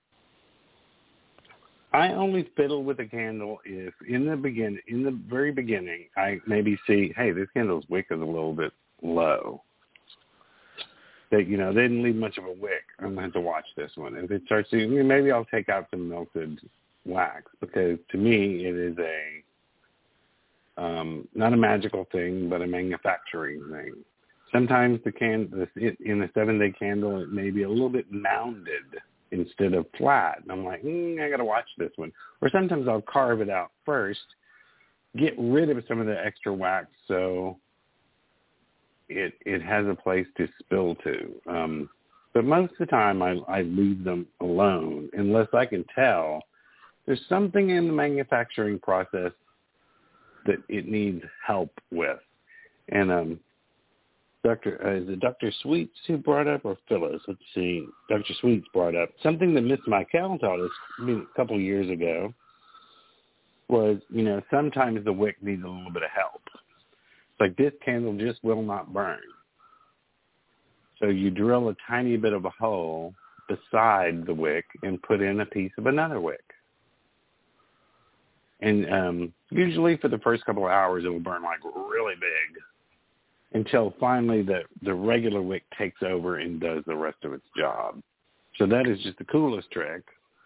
D: I only fiddle with a candle if in the begin in the very beginning I maybe see, hey, this candle's wick is a little bit low. That, you know, they didn't leave much of a wick. I'm gonna have to watch this one. If it starts to, maybe I'll take out some melted wax, because to me it is a um, not a magical thing, but a manufacturing thing. Sometimes the can the, in a seven day candle it may be a little bit mounded instead of flat. And I'm like, mm, I got to watch this one. Or sometimes I'll carve it out first, get rid of some of the extra wax so it it has a place to spill to. Um, but most of the time I, I leave them alone unless I can tell there's something in the manufacturing process that it needs help with. And um, Doctor Uh, is it Doctor Sweets who brought up, or Phyllis? Let's see. Doctor Sweets brought up something that Miss Michael taught us a couple of years ago was, you know, sometimes the wick needs a little bit of help. Like this candle just will not burn. So you drill a tiny bit of a hole beside the wick and put in a piece of another wick. And um, usually for the first couple of hours, it will burn like really big until finally the, the regular wick takes over and does the rest of its job. So that is just the coolest trick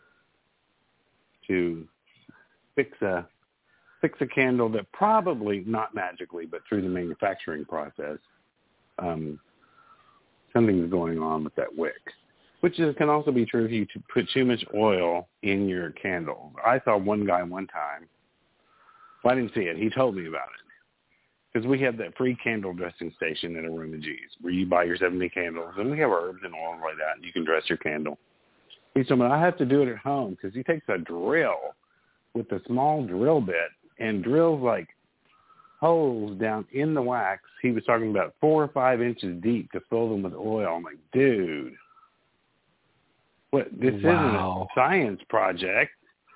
D: to fix a fix a candle that probably, not magically, but through the manufacturing process, um, something's going on with that wick, which is, can also be true if you put too much oil in your candle. I saw one guy one time, well, I didn't see it, he told me about it, because we have that free candle dressing station at Aroma G's where you buy your seventy candles, and we have herbs and oils like that, and you can dress your candle. He told me, I have to do it at home, because he takes a drill with a small drill bit and drills like holes down in the wax. He was talking about four or five inches deep to fill them with oil. I'm like, dude, what? This
B: wow.
D: isn't a science project.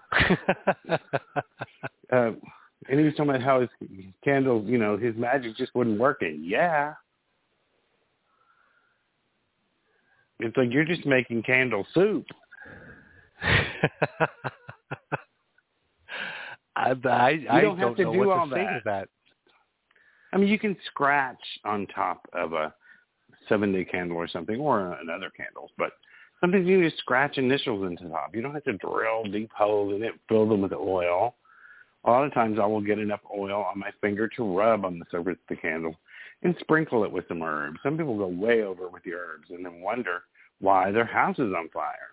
D: uh, and he was talking about how his candles, you know, his magic just wasn't working. Yeah. It's like you're just making candle soup.
B: I, I,
D: you
B: I
D: don't have
B: don't
D: to
B: know
D: do
B: what
D: all
B: to say
D: that.
B: to that.
D: I mean, you can scratch on top of a seven-day candle or something, or another candles, but sometimes you just scratch initials into the top. You don't have to drill deep holes in it, fill them with oil. A lot of times I will get enough oil on my finger to rub on the surface of the candle and sprinkle it with some herbs. Some people go way over with the herbs and then wonder why their house is on fire.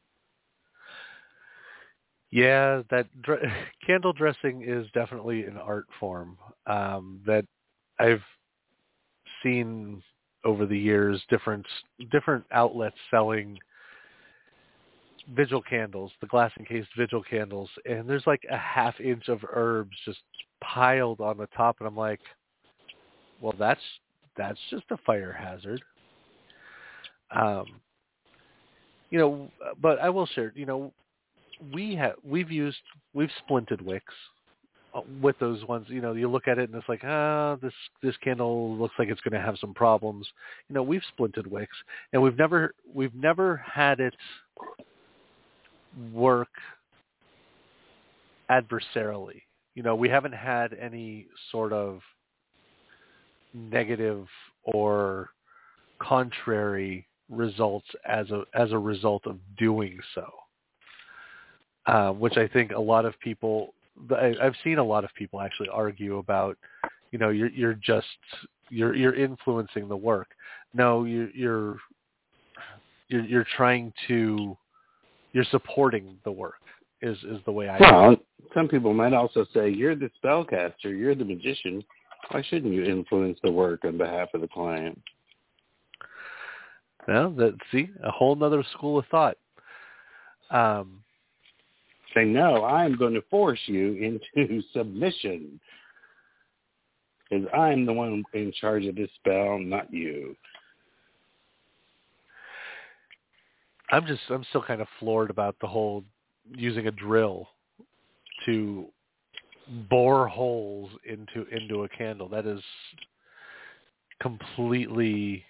B: Yeah, that dr- candle dressing is definitely an art form um, that I've seen over the years. Different different outlets selling vigil candles, the glass encased vigil candles, and there's like a half inch of herbs just piled on the top, and I'm like, well, that's that's just a fire hazard. Um, you know, but I will share, you know. We have we've used we've splinted wicks with those ones, you know, you look at it and it's like, ah, this this candle looks like it's going to have some problems. You know, we've splinted wicks, and we've never we've never had it work adversarially. You know, we haven't had any sort of negative or contrary results as a as a result of doing so. Uh, which I think a lot of people, I, I've seen a lot of people actually argue about, you know, you're you're just you're you're influencing the work. No, you're you're you're, you're trying to you're supporting the work is is the way I.
D: Well, some people might also say you're the spellcaster, you're the magician. Why shouldn't you influence the work on behalf of the client?
B: Well, that see a whole nother school of thought. Um.
D: Say, no, I'm going to force you into submission because I'm the one in charge of this spell, not you.
B: I'm just, I'm still kind of floored about the whole using a drill to bore holes into into a candle. That is completely,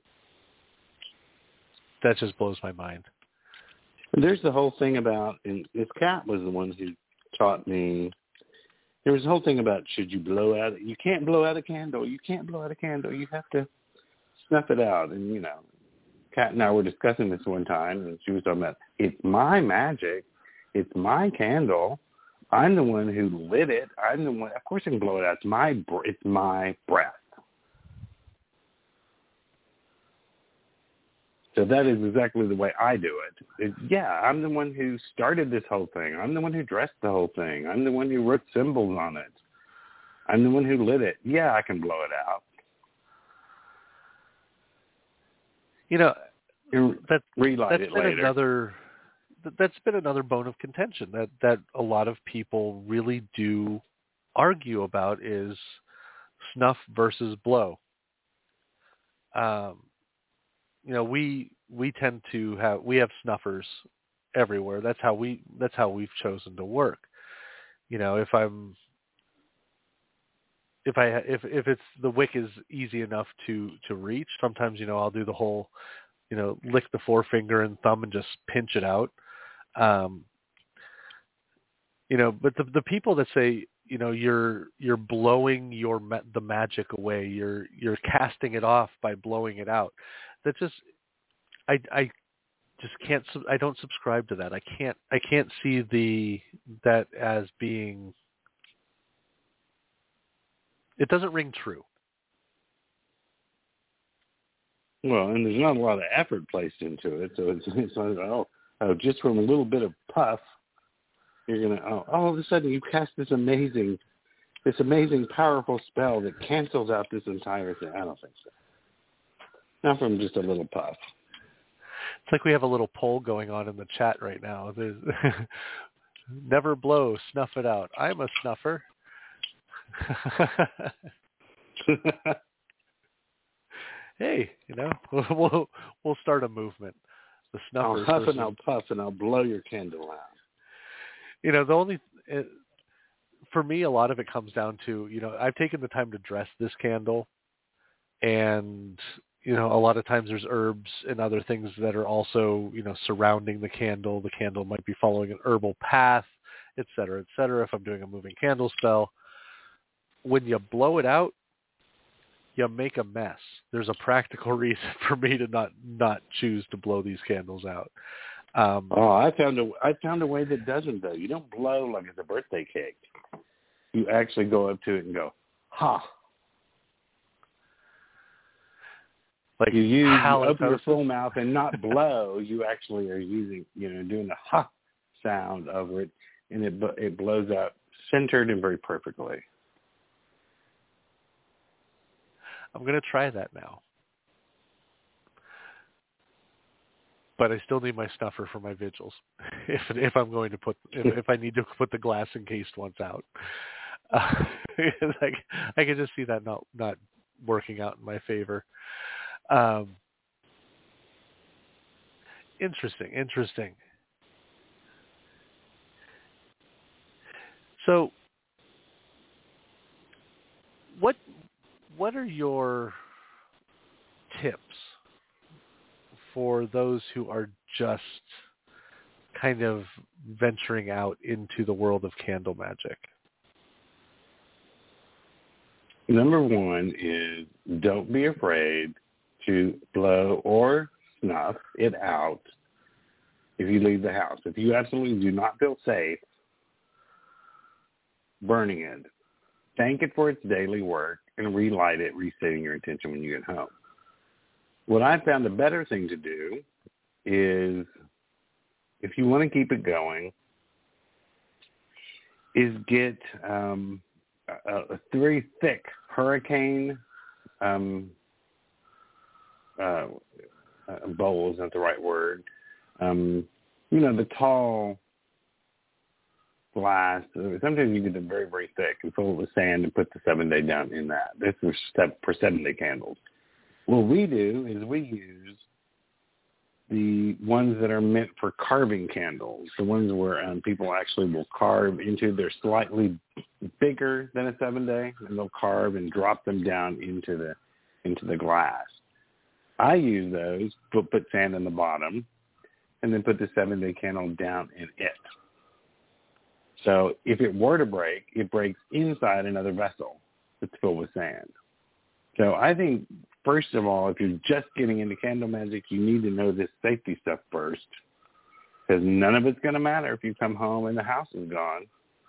B: that just blows my mind.
D: There's the whole thing about, and this cat was the one who taught me, there was the whole thing about should you blow out, you can't blow out a candle, you can't blow out a candle, you have to snuff it out. And, you know, Kat and I were discussing this one time, and she was talking about, it's my magic, it's my candle, I'm the one who lit it, I'm the one, of course I can blow it out, it's my, it's my breath. So that is exactly the way I do it. it. Yeah, I'm the one who started this whole thing. I'm the one who dressed the whole thing. I'm the one who wrote symbols on it. I'm the one who lit it. Yeah, I can blow it out.
B: You know, that,
D: relight
B: that's
D: it
B: been
D: later.
B: another. That's been another bone of contention that that a lot of people really do argue about is snuff versus blow. Um. You know, we we tend to have we have snuffers everywhere. That's how we that's how we've chosen to work. You know, if I'm if I if if it's the wick is easy enough to to reach, sometimes, you know, I'll do the whole, you know, lick the forefinger and thumb and just pinch it out. Um, you know, but the the people that say, you know, you're you're blowing your ma- the magic away, you're you're casting it off by blowing it out. That just, I, I just can't, I don't subscribe to that. I can't, I can't see the, that as being, it doesn't ring true.
D: Well, and there's not a lot of effort placed into it. So it's, it's like, oh, oh, just from a little bit of puff, you're going to, oh, all of a sudden you cast this amazing, this amazing, powerful spell that cancels out this entire thing. I don't think so. Not from just a little puff.
B: It's like we have a little poll going on in the chat right now. There's never blow, snuff it out. I'm a snuffer. Hey, you know, we'll we'll start a movement. The snuffers.
D: I'll huff
B: versus,
D: and I'll puff and I'll blow your candle out.
B: You know, the only it, for me, a lot of it comes down to, you know, I've taken the time to dress this candle, and you know, a lot of times there's herbs and other things that are also, you know, surrounding the candle. The candle might be following an herbal path, et cetera, et cetera, if I'm doing a moving candle spell. When you blow it out, you make a mess. There's a practical reason for me to not, not choose to blow these candles out. Um,
D: oh, I found a I found a way that doesn't, though. You don't blow like it's a birthday cake. You actually go up to it and go, ha. Like you use, you open your full mouth and not blow. You actually are using, you know, doing the ha sound over it, and it it blows out centered and very perfectly.
B: I'm going to try that now. But I still need my snuffer for my vigils, if if I'm going to put if, if I need to put the glass encased ones out. Uh, like I can just see that not not working out in my favor. Um, interesting, interesting. So what what are your tips for those who are just kind of venturing out into the world of candle magic?
D: Number one is don't be afraid to blow or snuff it out if you leave the house. If you absolutely do not feel safe burning it, thank it for its daily work and relight it, resetting your intention when you get home. What I found a better thing to do is, if you want to keep it going, is get um, a, a very thick hurricane um, uh, uh, bowl is not the right word. Um, you know, the tall glass. Sometimes you get them very, very thick and fill it with sand and put the seven-day down in that. This is for seven-day candles. What we do is we use the ones that are meant for carving candles, the ones where um, people actually will carve into. They're slightly bigger than a seven-day, and they'll carve and drop them down into the into the glass. I use those, put, put sand in the bottom, and then put the seven-day candle down in it. So if it were to break, it breaks inside another vessel that's filled with sand. So I think, first of all, if you're just getting into candle magic, you need to know this safety stuff first, because none of it's going to matter if you come home and the house is gone.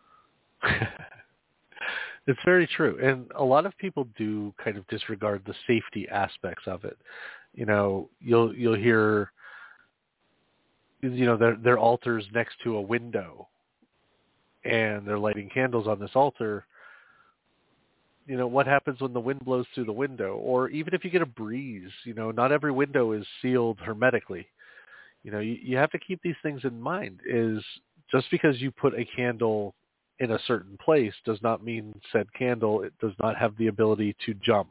B: It's very true. And a lot of people do kind of disregard the safety aspects of it. You know, you'll you'll hear, you know, their their altar's next to a window, and they're lighting candles on this altar. You know, what happens when the wind blows through the window? Or even if you get a breeze, you know, not every window is sealed hermetically. You know, you, you have to keep these things in mind. Is just because you put a candle in a certain place does not mean said candle, it does not have the ability to jump.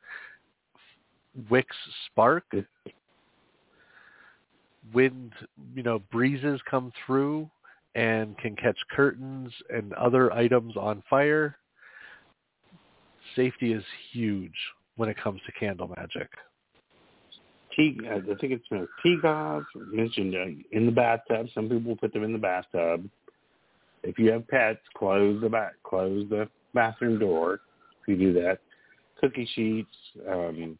B: Wicks spark. Wind, you know, breezes come through and can catch curtains and other items on fire. Safety is huge when it comes to candle magic.
D: Tea, I think it's uh, tea gauze mentioned uh, in the bathtub. Some people put them in the bathtub. If you have pets, close the back, close the bathroom door. If you do that, cookie sheets. Um,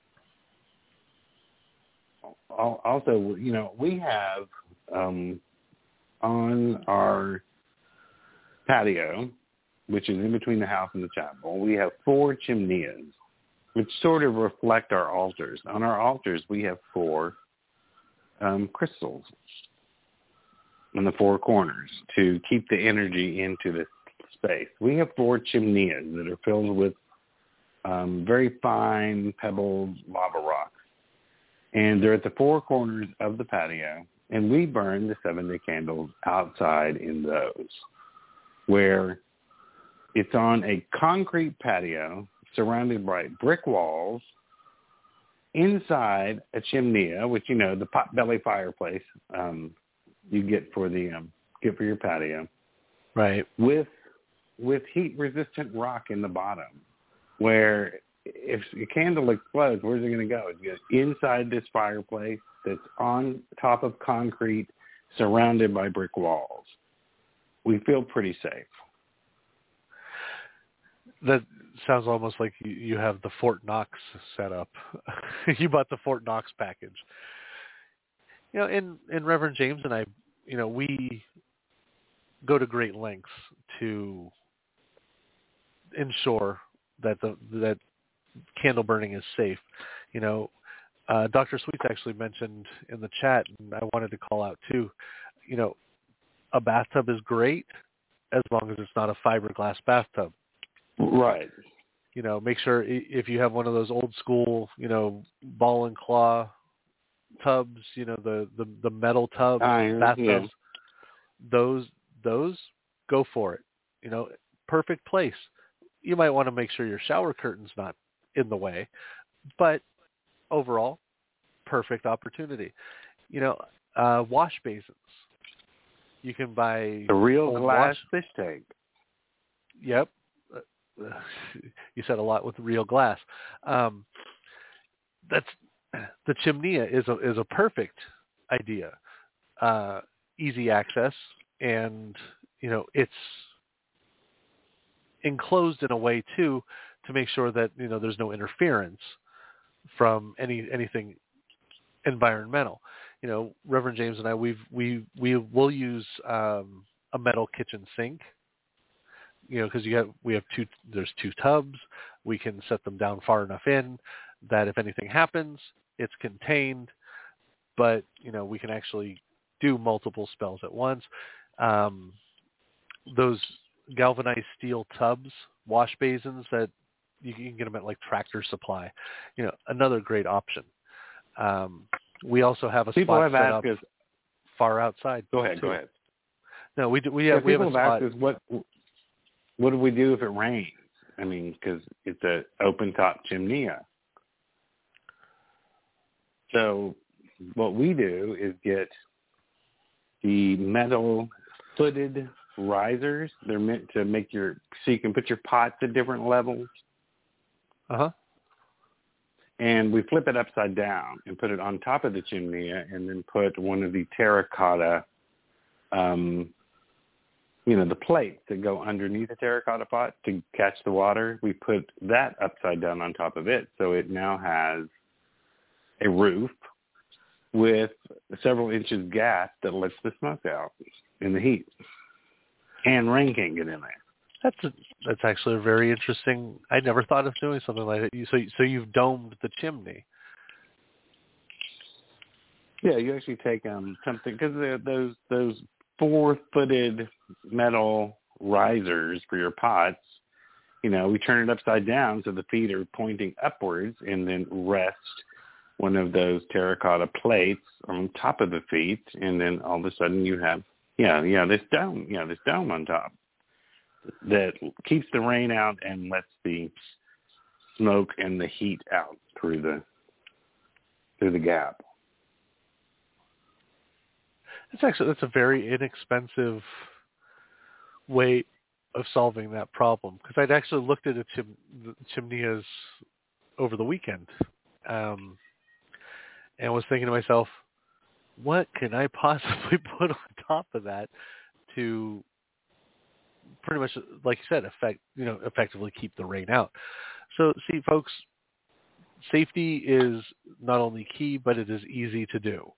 D: also, you know, we have um, on our patio, which is in between the house and the chapel, we have four chimeneas, which sort of reflect our altars. On our altars, we have four um, crystals in the four corners to keep the energy into the space. We have four chimeneas that are filled with um, very fine pebbled lava rocks. And they're at the four corners of the patio, and we burn the seven-day candles outside in those, where it's on a concrete patio surrounded by brick walls inside a chimney, which, you know, the potbelly fireplace um, you get for the um, get for your patio,
B: right?
D: With with heat-resistant rock in the bottom, where if a candle explodes, where's it going to go? It's going to inside this fireplace that's on top of concrete, surrounded by brick walls. We feel pretty safe.
B: That sounds almost like you, you have the Fort Knox set up. You bought the Fort Knox package. You know, and, and Reverend James and I, you know, we go to great lengths to ensure that the that candle burning is safe. You know, uh, Doctor Sweets actually mentioned in the chat, and I wanted to call out too, you know, a bathtub is great as long as it's not a fiberglass bathtub.
D: Right.
B: You know, make sure if you have one of those old school, you know, ball and claw tubs, you know, the, the, the metal tubs,
D: Iron,
B: bathtubs,
D: yeah.
B: those, those, go for it. You know, perfect place. You might want to make sure your shower curtain's not in the way, but overall, perfect opportunity. You know, uh, wash basins. You can buy
D: a real glass
B: wash.
D: fish tank.
B: Yep. you said a lot with real glass. Um, that's the Chimnea is a is a perfect idea. Uh, easy access, and you know it's enclosed in a way too to make sure that you know there's no interference from any anything environmental. You know, Reverend James and I, we've we we will use um, a metal kitchen sink. You know, because you have we have two. There's two tubs. We can set them down far enough in that if anything happens, it's contained. But you know, we can actually do multiple spells at once. Um, those galvanized steel tubs, wash basins that you can get them at like Tractor Supply. You know, another great option. Um, we also have a
D: people
B: spot
D: have
B: set
D: asked
B: up
D: us,
B: far outside.
D: Go ahead.
B: too.
D: Go ahead.
B: No, we do, we have
D: yeah,
B: we have
D: people
B: a
D: have
B: spot.
D: asked us what what do we do if it rains? I mean, because it's an open top chimney. So what we do is get the metal footed risers. They're meant to make your so you can put your pots at different levels.
B: Uh huh.
D: And we flip it upside down and put it on top of the chimney, and then put one of the terracotta, um, you know, the plates that go underneath the terracotta pot to catch the water. We put that upside down on top of it, so it now has a roof with several inches gap that lets the smoke out in the heat, and rain can't get in there.
B: That's a, that's actually a very interesting. I never thought of doing something like that. You, so so you've domed the chimney.
D: Yeah, you actually take um something because those those four-footed metal risers for your pots. You know, we turn it upside down so the feet are pointing upwards, and then rest one of those terracotta plates on top of the feet, and then all of a sudden you have yeah yeah this dome yeah this dome on top that keeps the rain out and lets the smoke and the heat out through the through the gap.
B: It's actually that's a very inexpensive way of solving that problem, because I'd actually looked at a chim, the chimneys over the weekend, um, and was thinking to myself, what can I possibly put on top of that to pretty much, like you said, effect you know effectively keep the rain out. So see, folks, safety is not only key, but it is easy to do.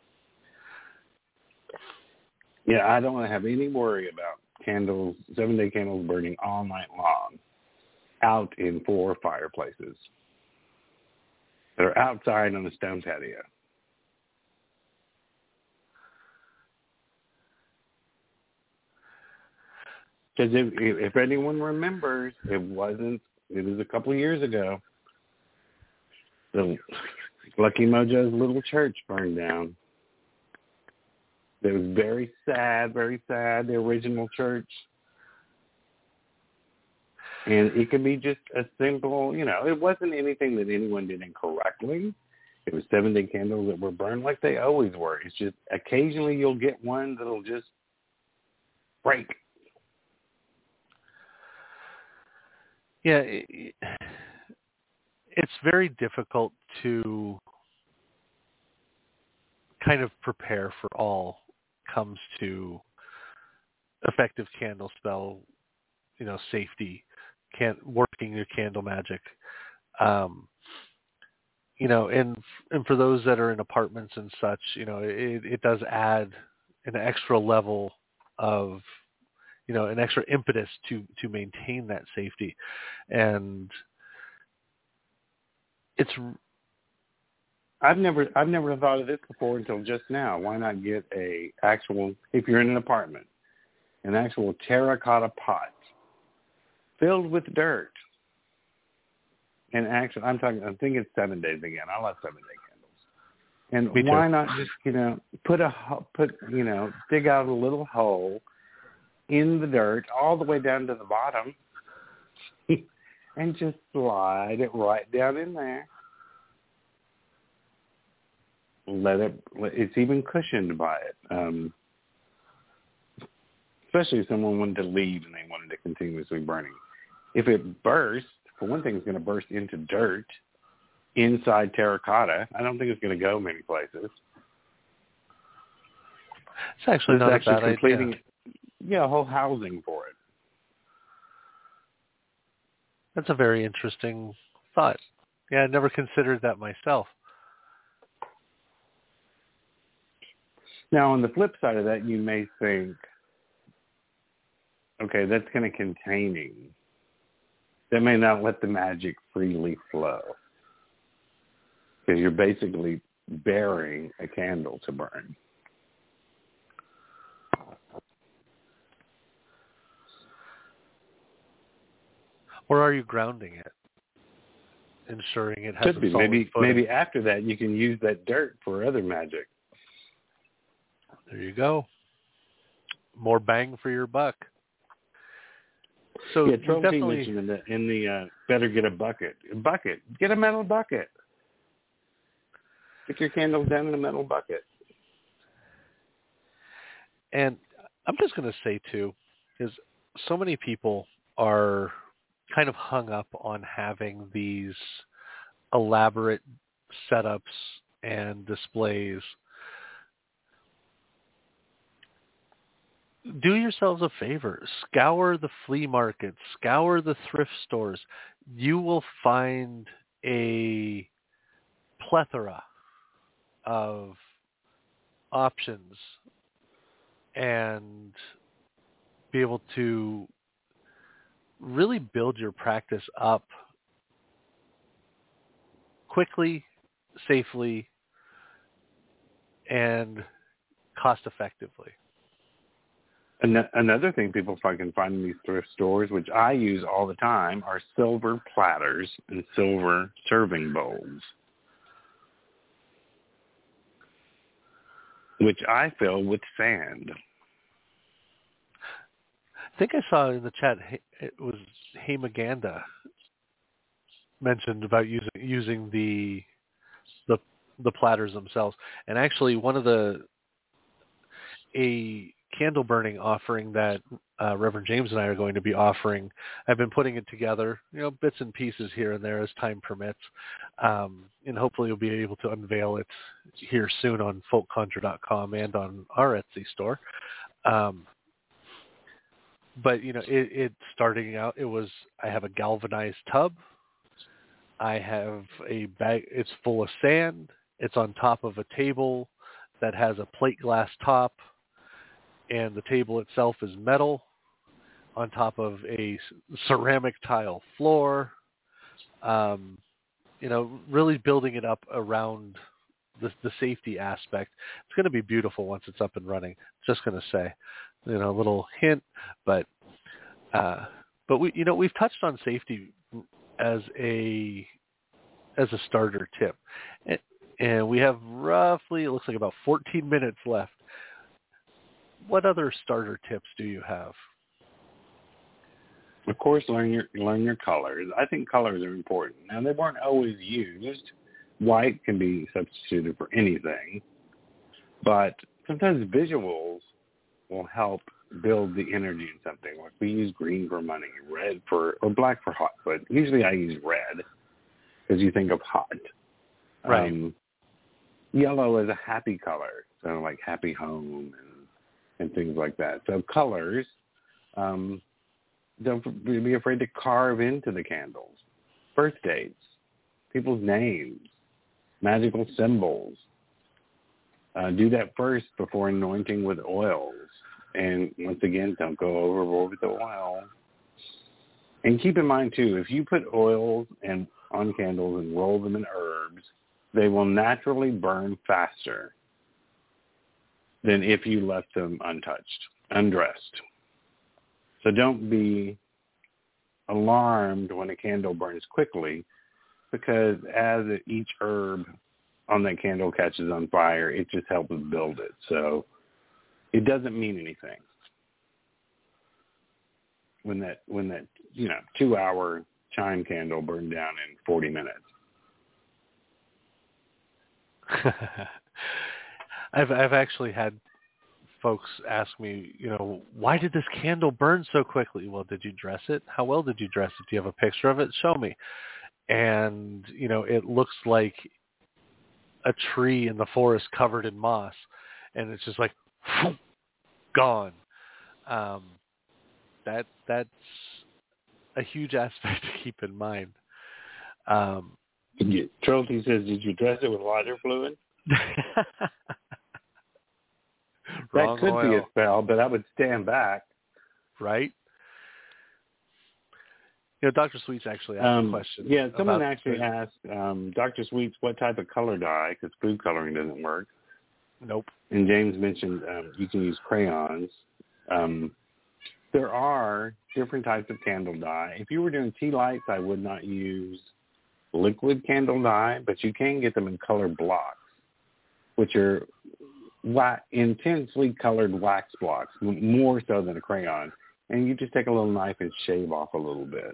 D: Yeah, I don't want to have any worry about candles, seven-day candles burning all night long out in four fireplaces that are outside on a stone patio. Because if, if anyone remembers, it wasn't, it was a couple of years ago, the Lucky Mojo's little church burned down. It was very sad, very sad, the original church. And it could be just a simple, you know, it wasn't anything that anyone did incorrectly. It was seven-day candles that were burned like they always were. It's just occasionally you'll get one that'll just break.
B: Yeah, it, it's very difficult to kind of prepare for all comes to effective candle spell, you know, safety, can working your candle magic. Um, you know, and and for those that are in apartments and such, you know, it, it does add an extra level of, you know, an extra impetus to, to maintain that safety. And it's,
D: I've never, I've never thought of this before until just now. Why not get a actual, if you're in an apartment, an actual terracotta pot filled with dirt. And actually, I'm talking, I'm thinking seven days again. I love seven day candles. And why not just, you know, put a, put, you know, dig out a little hole in the dirt all the way down to the bottom and just slide it right down in there. Let it, it's even cushioned by it. Um, especially if someone wanted to leave and they wanted to continuously burning. if it bursts, for one thing, it's going to burst into dirt inside terracotta. I don't think it's going to go many places.
B: It's actually
D: it's
B: not
D: actually
B: a bad
D: completing,
B: idea.
D: Yeah, a whole housing for it.
B: That's a very interesting thought. Yeah, I never considered that myself.
D: Now, on the flip side of that, you may think, okay, that's kind of containing. That may not let the magic freely flow. Because you're basically bearing a candle to burn.
B: Or are you grounding it? Ensuring it has
D: Could
B: a
D: be.
B: solid
D: Maybe,
B: footing.
D: maybe after that you can use that dirt for other magic.
B: There you go. More bang for your buck. So
D: yeah, Trouble
B: definitely
D: mentioned in the, in the uh, better get a bucket. A bucket. Get a metal bucket. Stick your candles down in a metal bucket.
B: And I'm just going to say, too, is so many people are kind of hung up on having these elaborate setups and displays. Do yourselves a favor. Scour the flea markets. Scour the thrift stores. You will find a plethora of options and be able to really build your practice up quickly, safely, and cost effectively.
D: Another thing people can find in these thrift stores, which I use all the time, are silver platters and silver serving bowls, which I fill with sand.
B: I think I saw in the chat it was Hamaganda mentioned about using using the the the platters themselves, and actually one of the a candle burning offering that uh, Reverend James and I are going to be offering. I've been putting it together, you know, bits and pieces here and there as time permits, um, and hopefully we'll be able to unveil it here soon on folk conjure dot com and on our Etsy store. Um, But, you know, it, it starting out, it was, I have a galvanized tub. I have a bag, it's full of sand. It's on top of a table that has a plate glass top. And the table itself is metal on top of a ceramic tile floor. Um, you know, really building it up around the, the safety aspect. It's going to be beautiful once it's up and running. Just going to say. You know, a little hint, but uh, but we, you know, we've touched on safety as a as a starter tip, and, and we have roughly, it looks like about fourteen minutes left. What other starter tips do you have?
D: Of course, learn your learn your colors. I think colors are important. Now, they weren't always used. White can be substituted for anything, but sometimes visuals will help build the energy in something. Like we use green for money, red for, or black for hot, but usually I use red because you think of hot.
B: Right. Um,
D: yellow is a happy color, so like happy home and, and things like that. So colors, um, don't be afraid to carve into the candles. Birth dates, people's names, magical symbols. Uh, do that first before anointing with oils. And once again, don't go overboard with the oil. And keep in mind, too, if you put oils and on candles and roll them in herbs, they will naturally burn faster than if you left them untouched, undressed. So don't be alarmed when a candle burns quickly, because as each herb on that candle catches on fire, it just helps build it. So it doesn't mean anything when that when that you know two hour chime candle burned down in forty minutes.
B: I've I've actually had folks ask me, you know, why did this candle burn so quickly? Well, did you dress it? How well did you dress it? Do you have a picture of it? Show me. And, you know, it looks like a tree in the forest covered in moss. And it's just like, gone. Um, that That's a huge aspect to keep in mind. Um,
D: Trophy says, did you dress it with lighter fluid? That could
B: oil.
D: be a spell, but I would stand back.
B: Right? You know, Doctor Sweets actually asked
D: um,
B: a question.
D: Yeah, someone
B: about
D: actually
B: the,
D: asked um, Doctor Sweets what type of color dye, because food coloring doesn't work.
B: Nope.
D: And James mentioned um, you can use crayons. Um, there are different types of candle dye. If you were doing tea lights, I would not use liquid candle dye, but you can get them in color blocks, which are wa- intensely colored wax blocks, more so than a crayon. And you just take a little knife and shave off a little bit.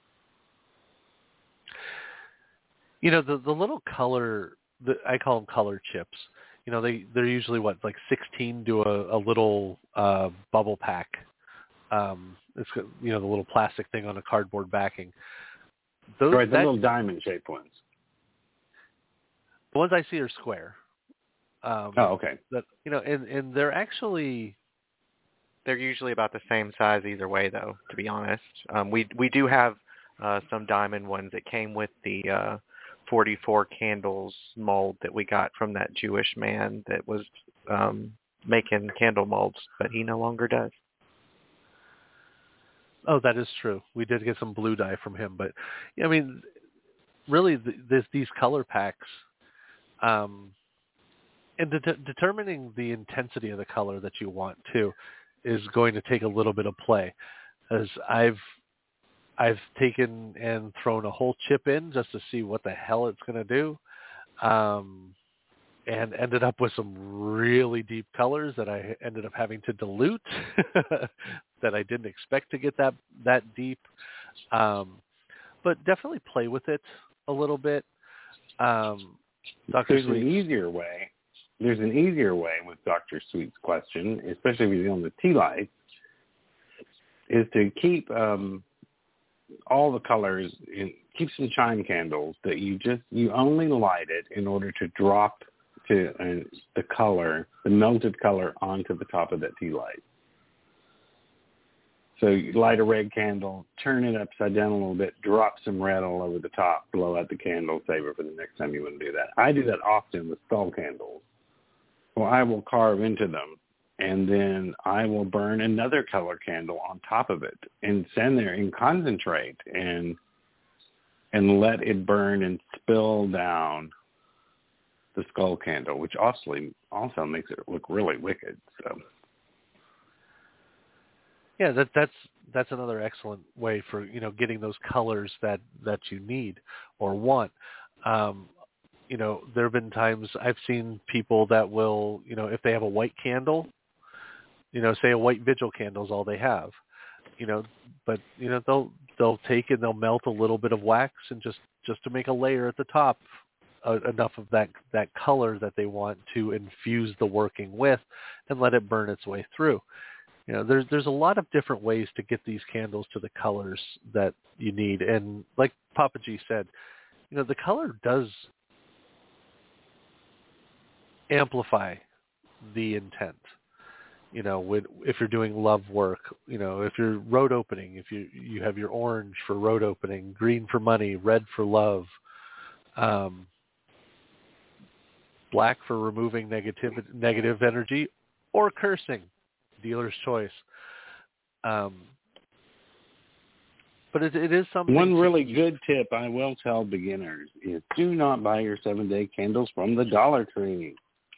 B: You know, the the little color, the, I call them color chips. You know, they, they're usually, what, like sixteen to a, a little uh, bubble pack. Um, it's, you know, the little plastic thing on a cardboard backing. Those,
D: Right, the
B: that,
D: little diamond-shaped ones.
B: The ones I see are square. Um,
D: oh, okay.
B: That, you know, and, and they're actually...
C: They're usually about the same size either way, though, to be honest. Um, we we do have uh, some diamond ones that came with the uh, forty-four candles mold that we got from that Jewish man that was um, making candle molds, but he no longer does.
B: Oh, that is true. We did get some blue dye from him, but I mean, really, the, this, these color packs, um, and de- determining the intensity of the color that you want too, is going to take a little bit of play. As I've I've taken and thrown a whole chip in just to see what the hell it's going to do, um, and ended up with some really deep colors that I ended up having to dilute that I didn't expect to get that that deep. Um, but definitely play with it a little bit. Um, Doctor
D: There's
B: Sweets,
D: an easier way. There's an easier way with Doctor Sweet's question, especially if you're dealing with tea lights, is to keep um, all the colors, in, keep some chime candles that you just, you only light it in order to drop to uh, the color, the melted color onto the top of that tea light. So you light a red candle, turn it upside down a little bit, drop some red all over the top, blow out the candle, save it for the next time you want to do that. I do that often with skull candles. Well, I will carve into them, and then I will burn another color candle on top of it and stand there and concentrate and and let it burn and spill down the skull candle, which also, also makes it look really wicked. So,
B: yeah, that that's that's another excellent way for, you know, getting those colors that, that you need or want. Um, you know, there have been times I've seen people that will, you know, if they have a white candle, you know, say a white vigil candle is all they have, you know, but, you know, they'll they'll take and they'll melt a little bit of wax and just, just to make a layer at the top, uh, enough of that, that color that they want to infuse the working with and let it burn its way through. You know, there's there's a lot of different ways to get these candles to the colors that you need. And like Papa G said, you know, the color does amplify the intent. You know, with, if you're doing love work, you know, if you're road opening, if you you have your orange for road opening, green for money, red for love, um, black for removing negative negative energy, or cursing, dealer's choice. Um, but it, it is something.
D: one really good tip I will tell beginners is do not buy your seven-day candles from the Dollar Tree.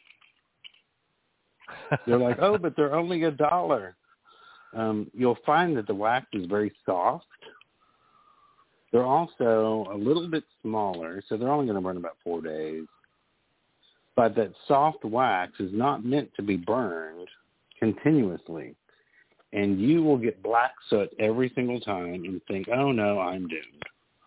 D: They're like, oh, but they're only a dollar. Um, you'll find that the wax is very soft. They're also a little bit smaller, so they're only going to burn about four days. But that soft wax is not meant to be burned continuously. And you will get black soot every single time and think, oh, no, I'm doomed.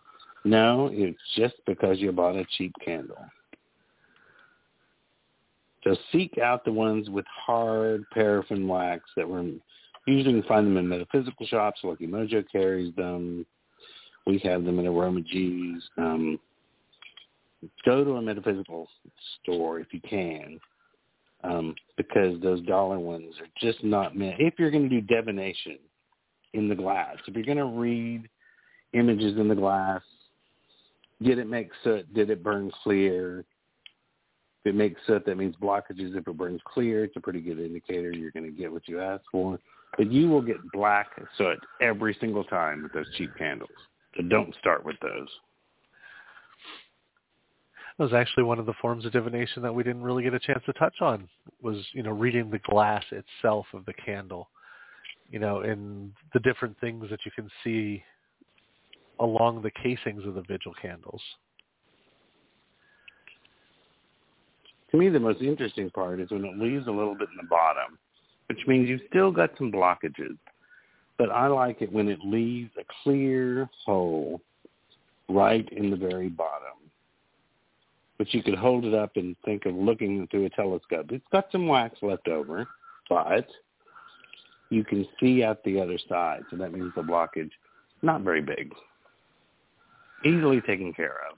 D: No, it's just because you bought a cheap candle. So seek out the ones with hard paraffin wax that were usually you can find them in metaphysical shops. Lucky Mojo carries them. We have them in Aroma G's. Um, go to a metaphysical store if you can, um, because those dollar ones are just not meant. If you're going to do divination in the glass, if you're going to read images in the glass, did it make soot? Did it burn clear? If it makes soot, that means blockages. If it burns clear, it's a pretty good indicator you're going to get what you asked for. But you will get black soot every single time with those cheap candles. So don't start with those.
B: That was actually one of the forms of divination that we didn't really get a chance to touch on, was, you know, reading the glass itself of the candle, you know, and the different things that you can see along the casings of the vigil candles.
D: To me, the most interesting part is when it leaves a little bit in the bottom, which means you've still got some blockages. But I like it when it leaves a clear hole right in the very bottom. But you could hold it up and think of looking through a telescope. It's got some wax left over, but you can see out the other side. So that means the blockage, not very big. Easily taken care of.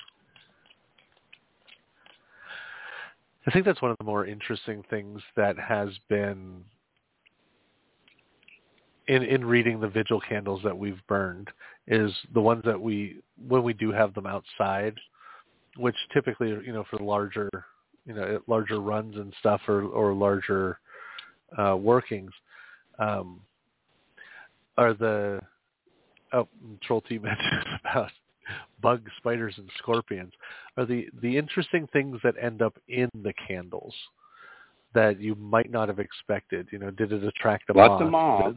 B: I think that's one of the more interesting things that has been in in reading the vigil candles that we've burned, is the ones that we, when we do have them outside, which typically, you know, for larger, you know, larger runs and stuff, or, or larger uh, workings, um, are the, oh, Troll T mentioned about bugs, spiders, and scorpions, are the, the interesting things that end up in the candles that you might not have expected. You know, did it attract a
D: Lots
B: moth?
D: of moths.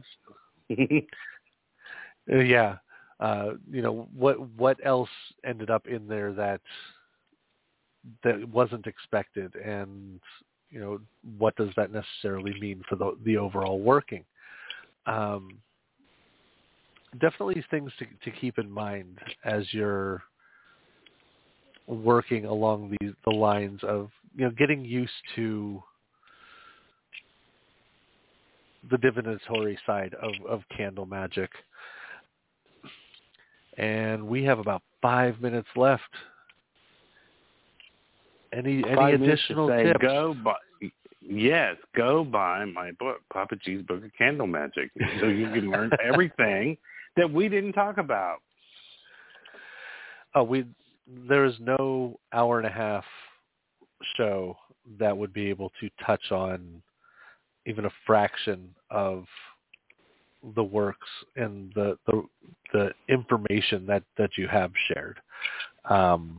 B: uh, yeah. Uh, you know, what what else ended up in there that that wasn't expected, and, you know, what does that necessarily mean for the the overall working? Um, definitely things to, to keep in mind as you're working along the, the lines of, you know, getting used to the divinatory side of, of candle magic. And we have about five minutes left. Any any
D: Five
B: additional
D: minutes to say,
B: tips?
D: Go buy, yes, go buy my book, Papa G's Book of Candle Magic, so you can learn everything that we didn't talk about.
B: Oh, we there is no hour and a half show that would be able to touch on even a fraction of the works and the the, the information that, that you have shared. Um,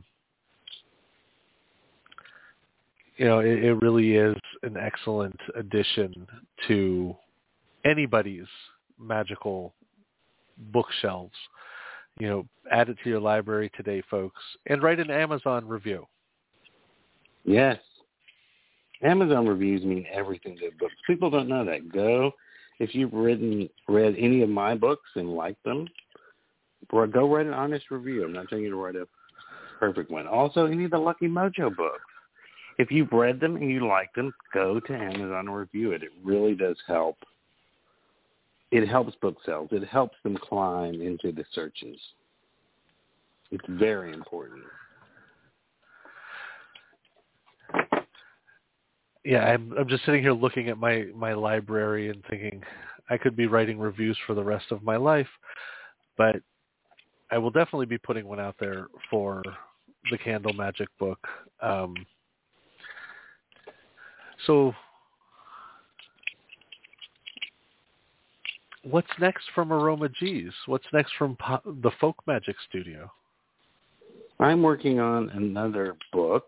B: you know, it, it really is an excellent addition to anybody's magical bookshelves. You know, add it to your library today, folks, and write an Amazon review.
D: Yes. Amazon reviews mean everything to books. People don't know that. Go, if you've written, read any of my books and liked them, go write an honest review. I'm not telling you to write a perfect one. Also, any of the Lucky Mojo books. If you've read them and you like them, go to Amazon and review it. It really does help. It helps book sales. It helps them climb into the searches. It's very important.
B: Yeah, I'm I'm just sitting here looking at my, my library and thinking I could be writing reviews for the rest of my life, but I will definitely be putting one out there for the Candle Magic book. Um, so what's next from Aroma G's? What's next from po- the Folk Magic Studio?
D: I'm working on another book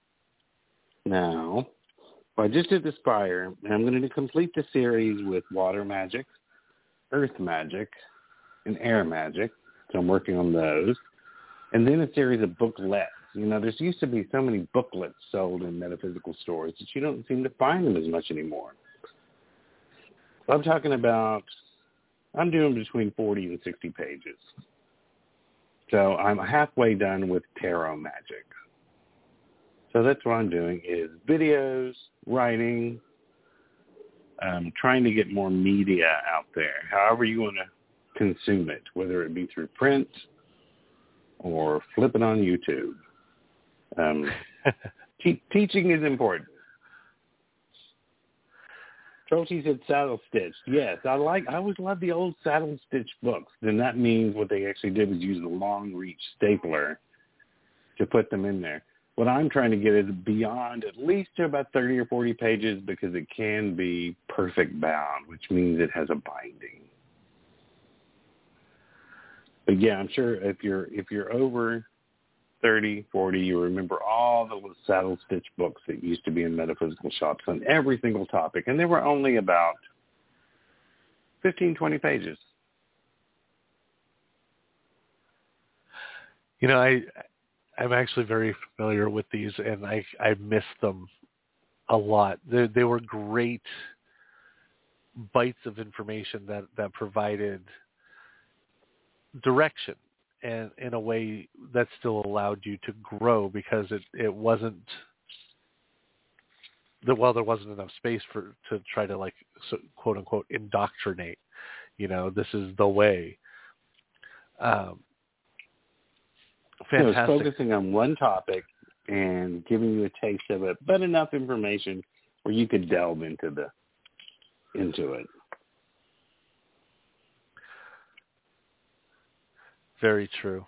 D: now. Well, I just did the Spire, and I'm going to complete the series with water magic, earth magic, and air magic. So I'm working on those. And then a series of booklets. You know, there's used to be so many booklets sold in metaphysical stores that you don't seem to find them as much anymore. I'm talking about, I'm doing between forty and sixty pages. So I'm halfway done with tarot magic. So that's what I'm doing is videos, writing, um, trying to get more media out there, however you want to consume it, whether it be through print or flip it on YouTube. Um, te- teaching is important. Trollsy said saddle stitch. Yes, I like. I always loved the old saddle stitch books. Then that means what they actually did was use the long reach stapler to put them in there. What I'm trying to get is beyond at least to about thirty or forty pages because it can be perfect bound, which means it has a binding. But yeah, I'm sure if you're if you're over thirty, forty, you remember all the little saddle stitch books that used to be in metaphysical shops on every single topic, and they were only about fifteen, twenty pages.
B: You know, I I'm actually very familiar with these, and I I miss them a lot. They they were great bites of information that that provided direction, and in a way that still allowed you to grow because it, it wasn't the well there wasn't enough space for to try to like so, quote unquote indoctrinate. You know, this is the way. Um, fantastic.
D: So it's focusing on one topic and giving you a taste of it, but enough information where you could delve into the into it.
B: Very true.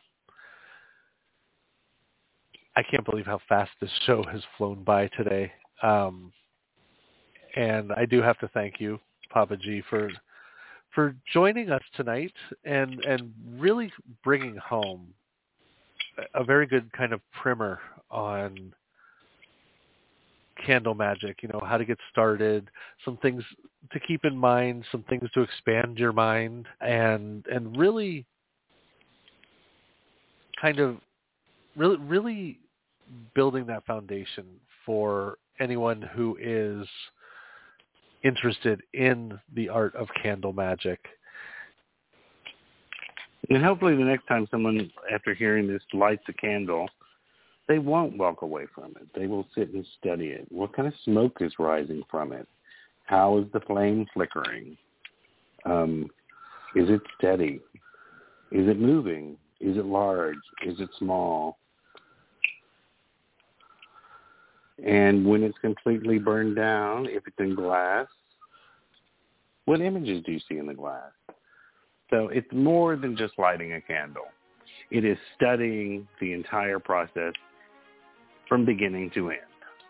B: I can't believe how fast this show has flown by today. Um, and I do have to thank you, Papa G, for for joining us tonight and, and really bringing home a very good kind of primer on candle magic, you know, how to get started, some things to keep in mind, some things to expand your mind, and and really kind of really really building that foundation for anyone who is interested in the art of candle magic.
D: And hopefully the next time someone, after hearing this, lights a candle, they won't walk away from it. They will sit and study it. What kind of smoke is rising from it? How is the flame flickering? Um, is it steady? Is it moving? Is it large? Is it small? And when it's completely burned down, if it's in glass, what images do you see in the glass? So it's more than just lighting a candle. It is studying the entire process from beginning to end.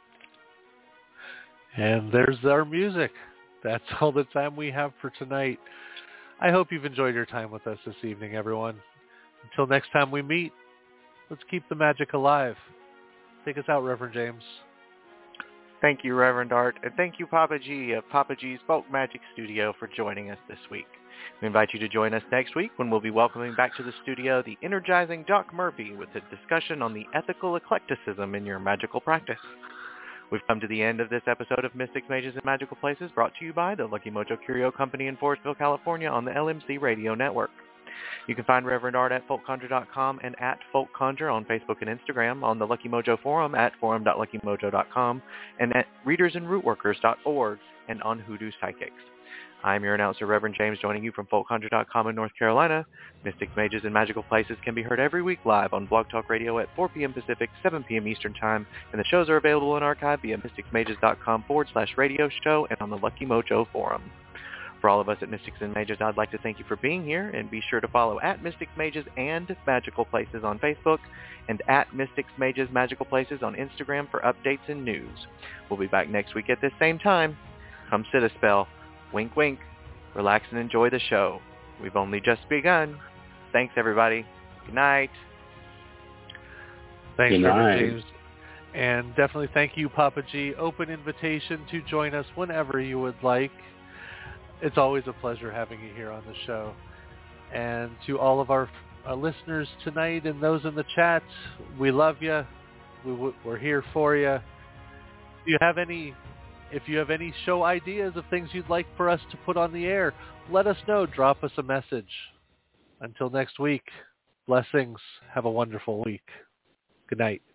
B: And there's our music. That's all the time we have for tonight. I hope you've enjoyed your time with us this evening, everyone. Until next time we meet, let's keep the magic alive. Take us out, Reverend James.
C: Thank you, Reverend Art, and thank you, Papa G of Papa G's Folk Magic Studio, for joining us this week. We invite you to join us next week when we'll be welcoming back to the studio the energizing Doc Murphy with a discussion on the ethical eclecticism in your magical practice. We've come to the end of this episode of Mystics, Mages, and Magical Places, brought to you by the Lucky Mojo Curio Company in Forestville, California on the L M C Radio Network. You can find Reverend Art at folk conjure dot com and at folk conjure on Facebook and Instagram, on the Lucky Mojo Forum at forum dot lucky mojo dot com, and at readers and root workers dot org, and on Hoodoo Psychics. I'm your announcer, Reverend James, joining you from folk conjure dot com in North Carolina. Mystics, Mages, and Magical Places can be heard every week live on Blog Talk Radio at four p.m. Pacific, seven p.m. Eastern Time, and the shows are available in archive via mystics mages dot com forward slash radio show and on the Lucky Mojo Forum. For all of us at Mystics and Mages, I'd like to thank you for being here, and be sure to follow at Mystics, Mages, and Magical Places on Facebook, and at Mystics, Mages, Magical Places on Instagram for updates and news. We'll be back next week at this same time. Come sit a spell. Wink, wink. Relax and enjoy the show. We've only just begun. Thanks, everybody. Good night.
B: Thanks,
D: Good
B: Reverend
D: night.
B: James. And definitely thank you, Papa G. Open invitation to join us whenever you would like. It's always a pleasure having you here on the show. And to all of our uh, listeners tonight and those in the chat, we love you. We, we're here for you. Do you have any... If you have any show ideas of things you'd like for us to put on the air, let us know. Drop us a message. Until next week, blessings. Have a wonderful week. Good night.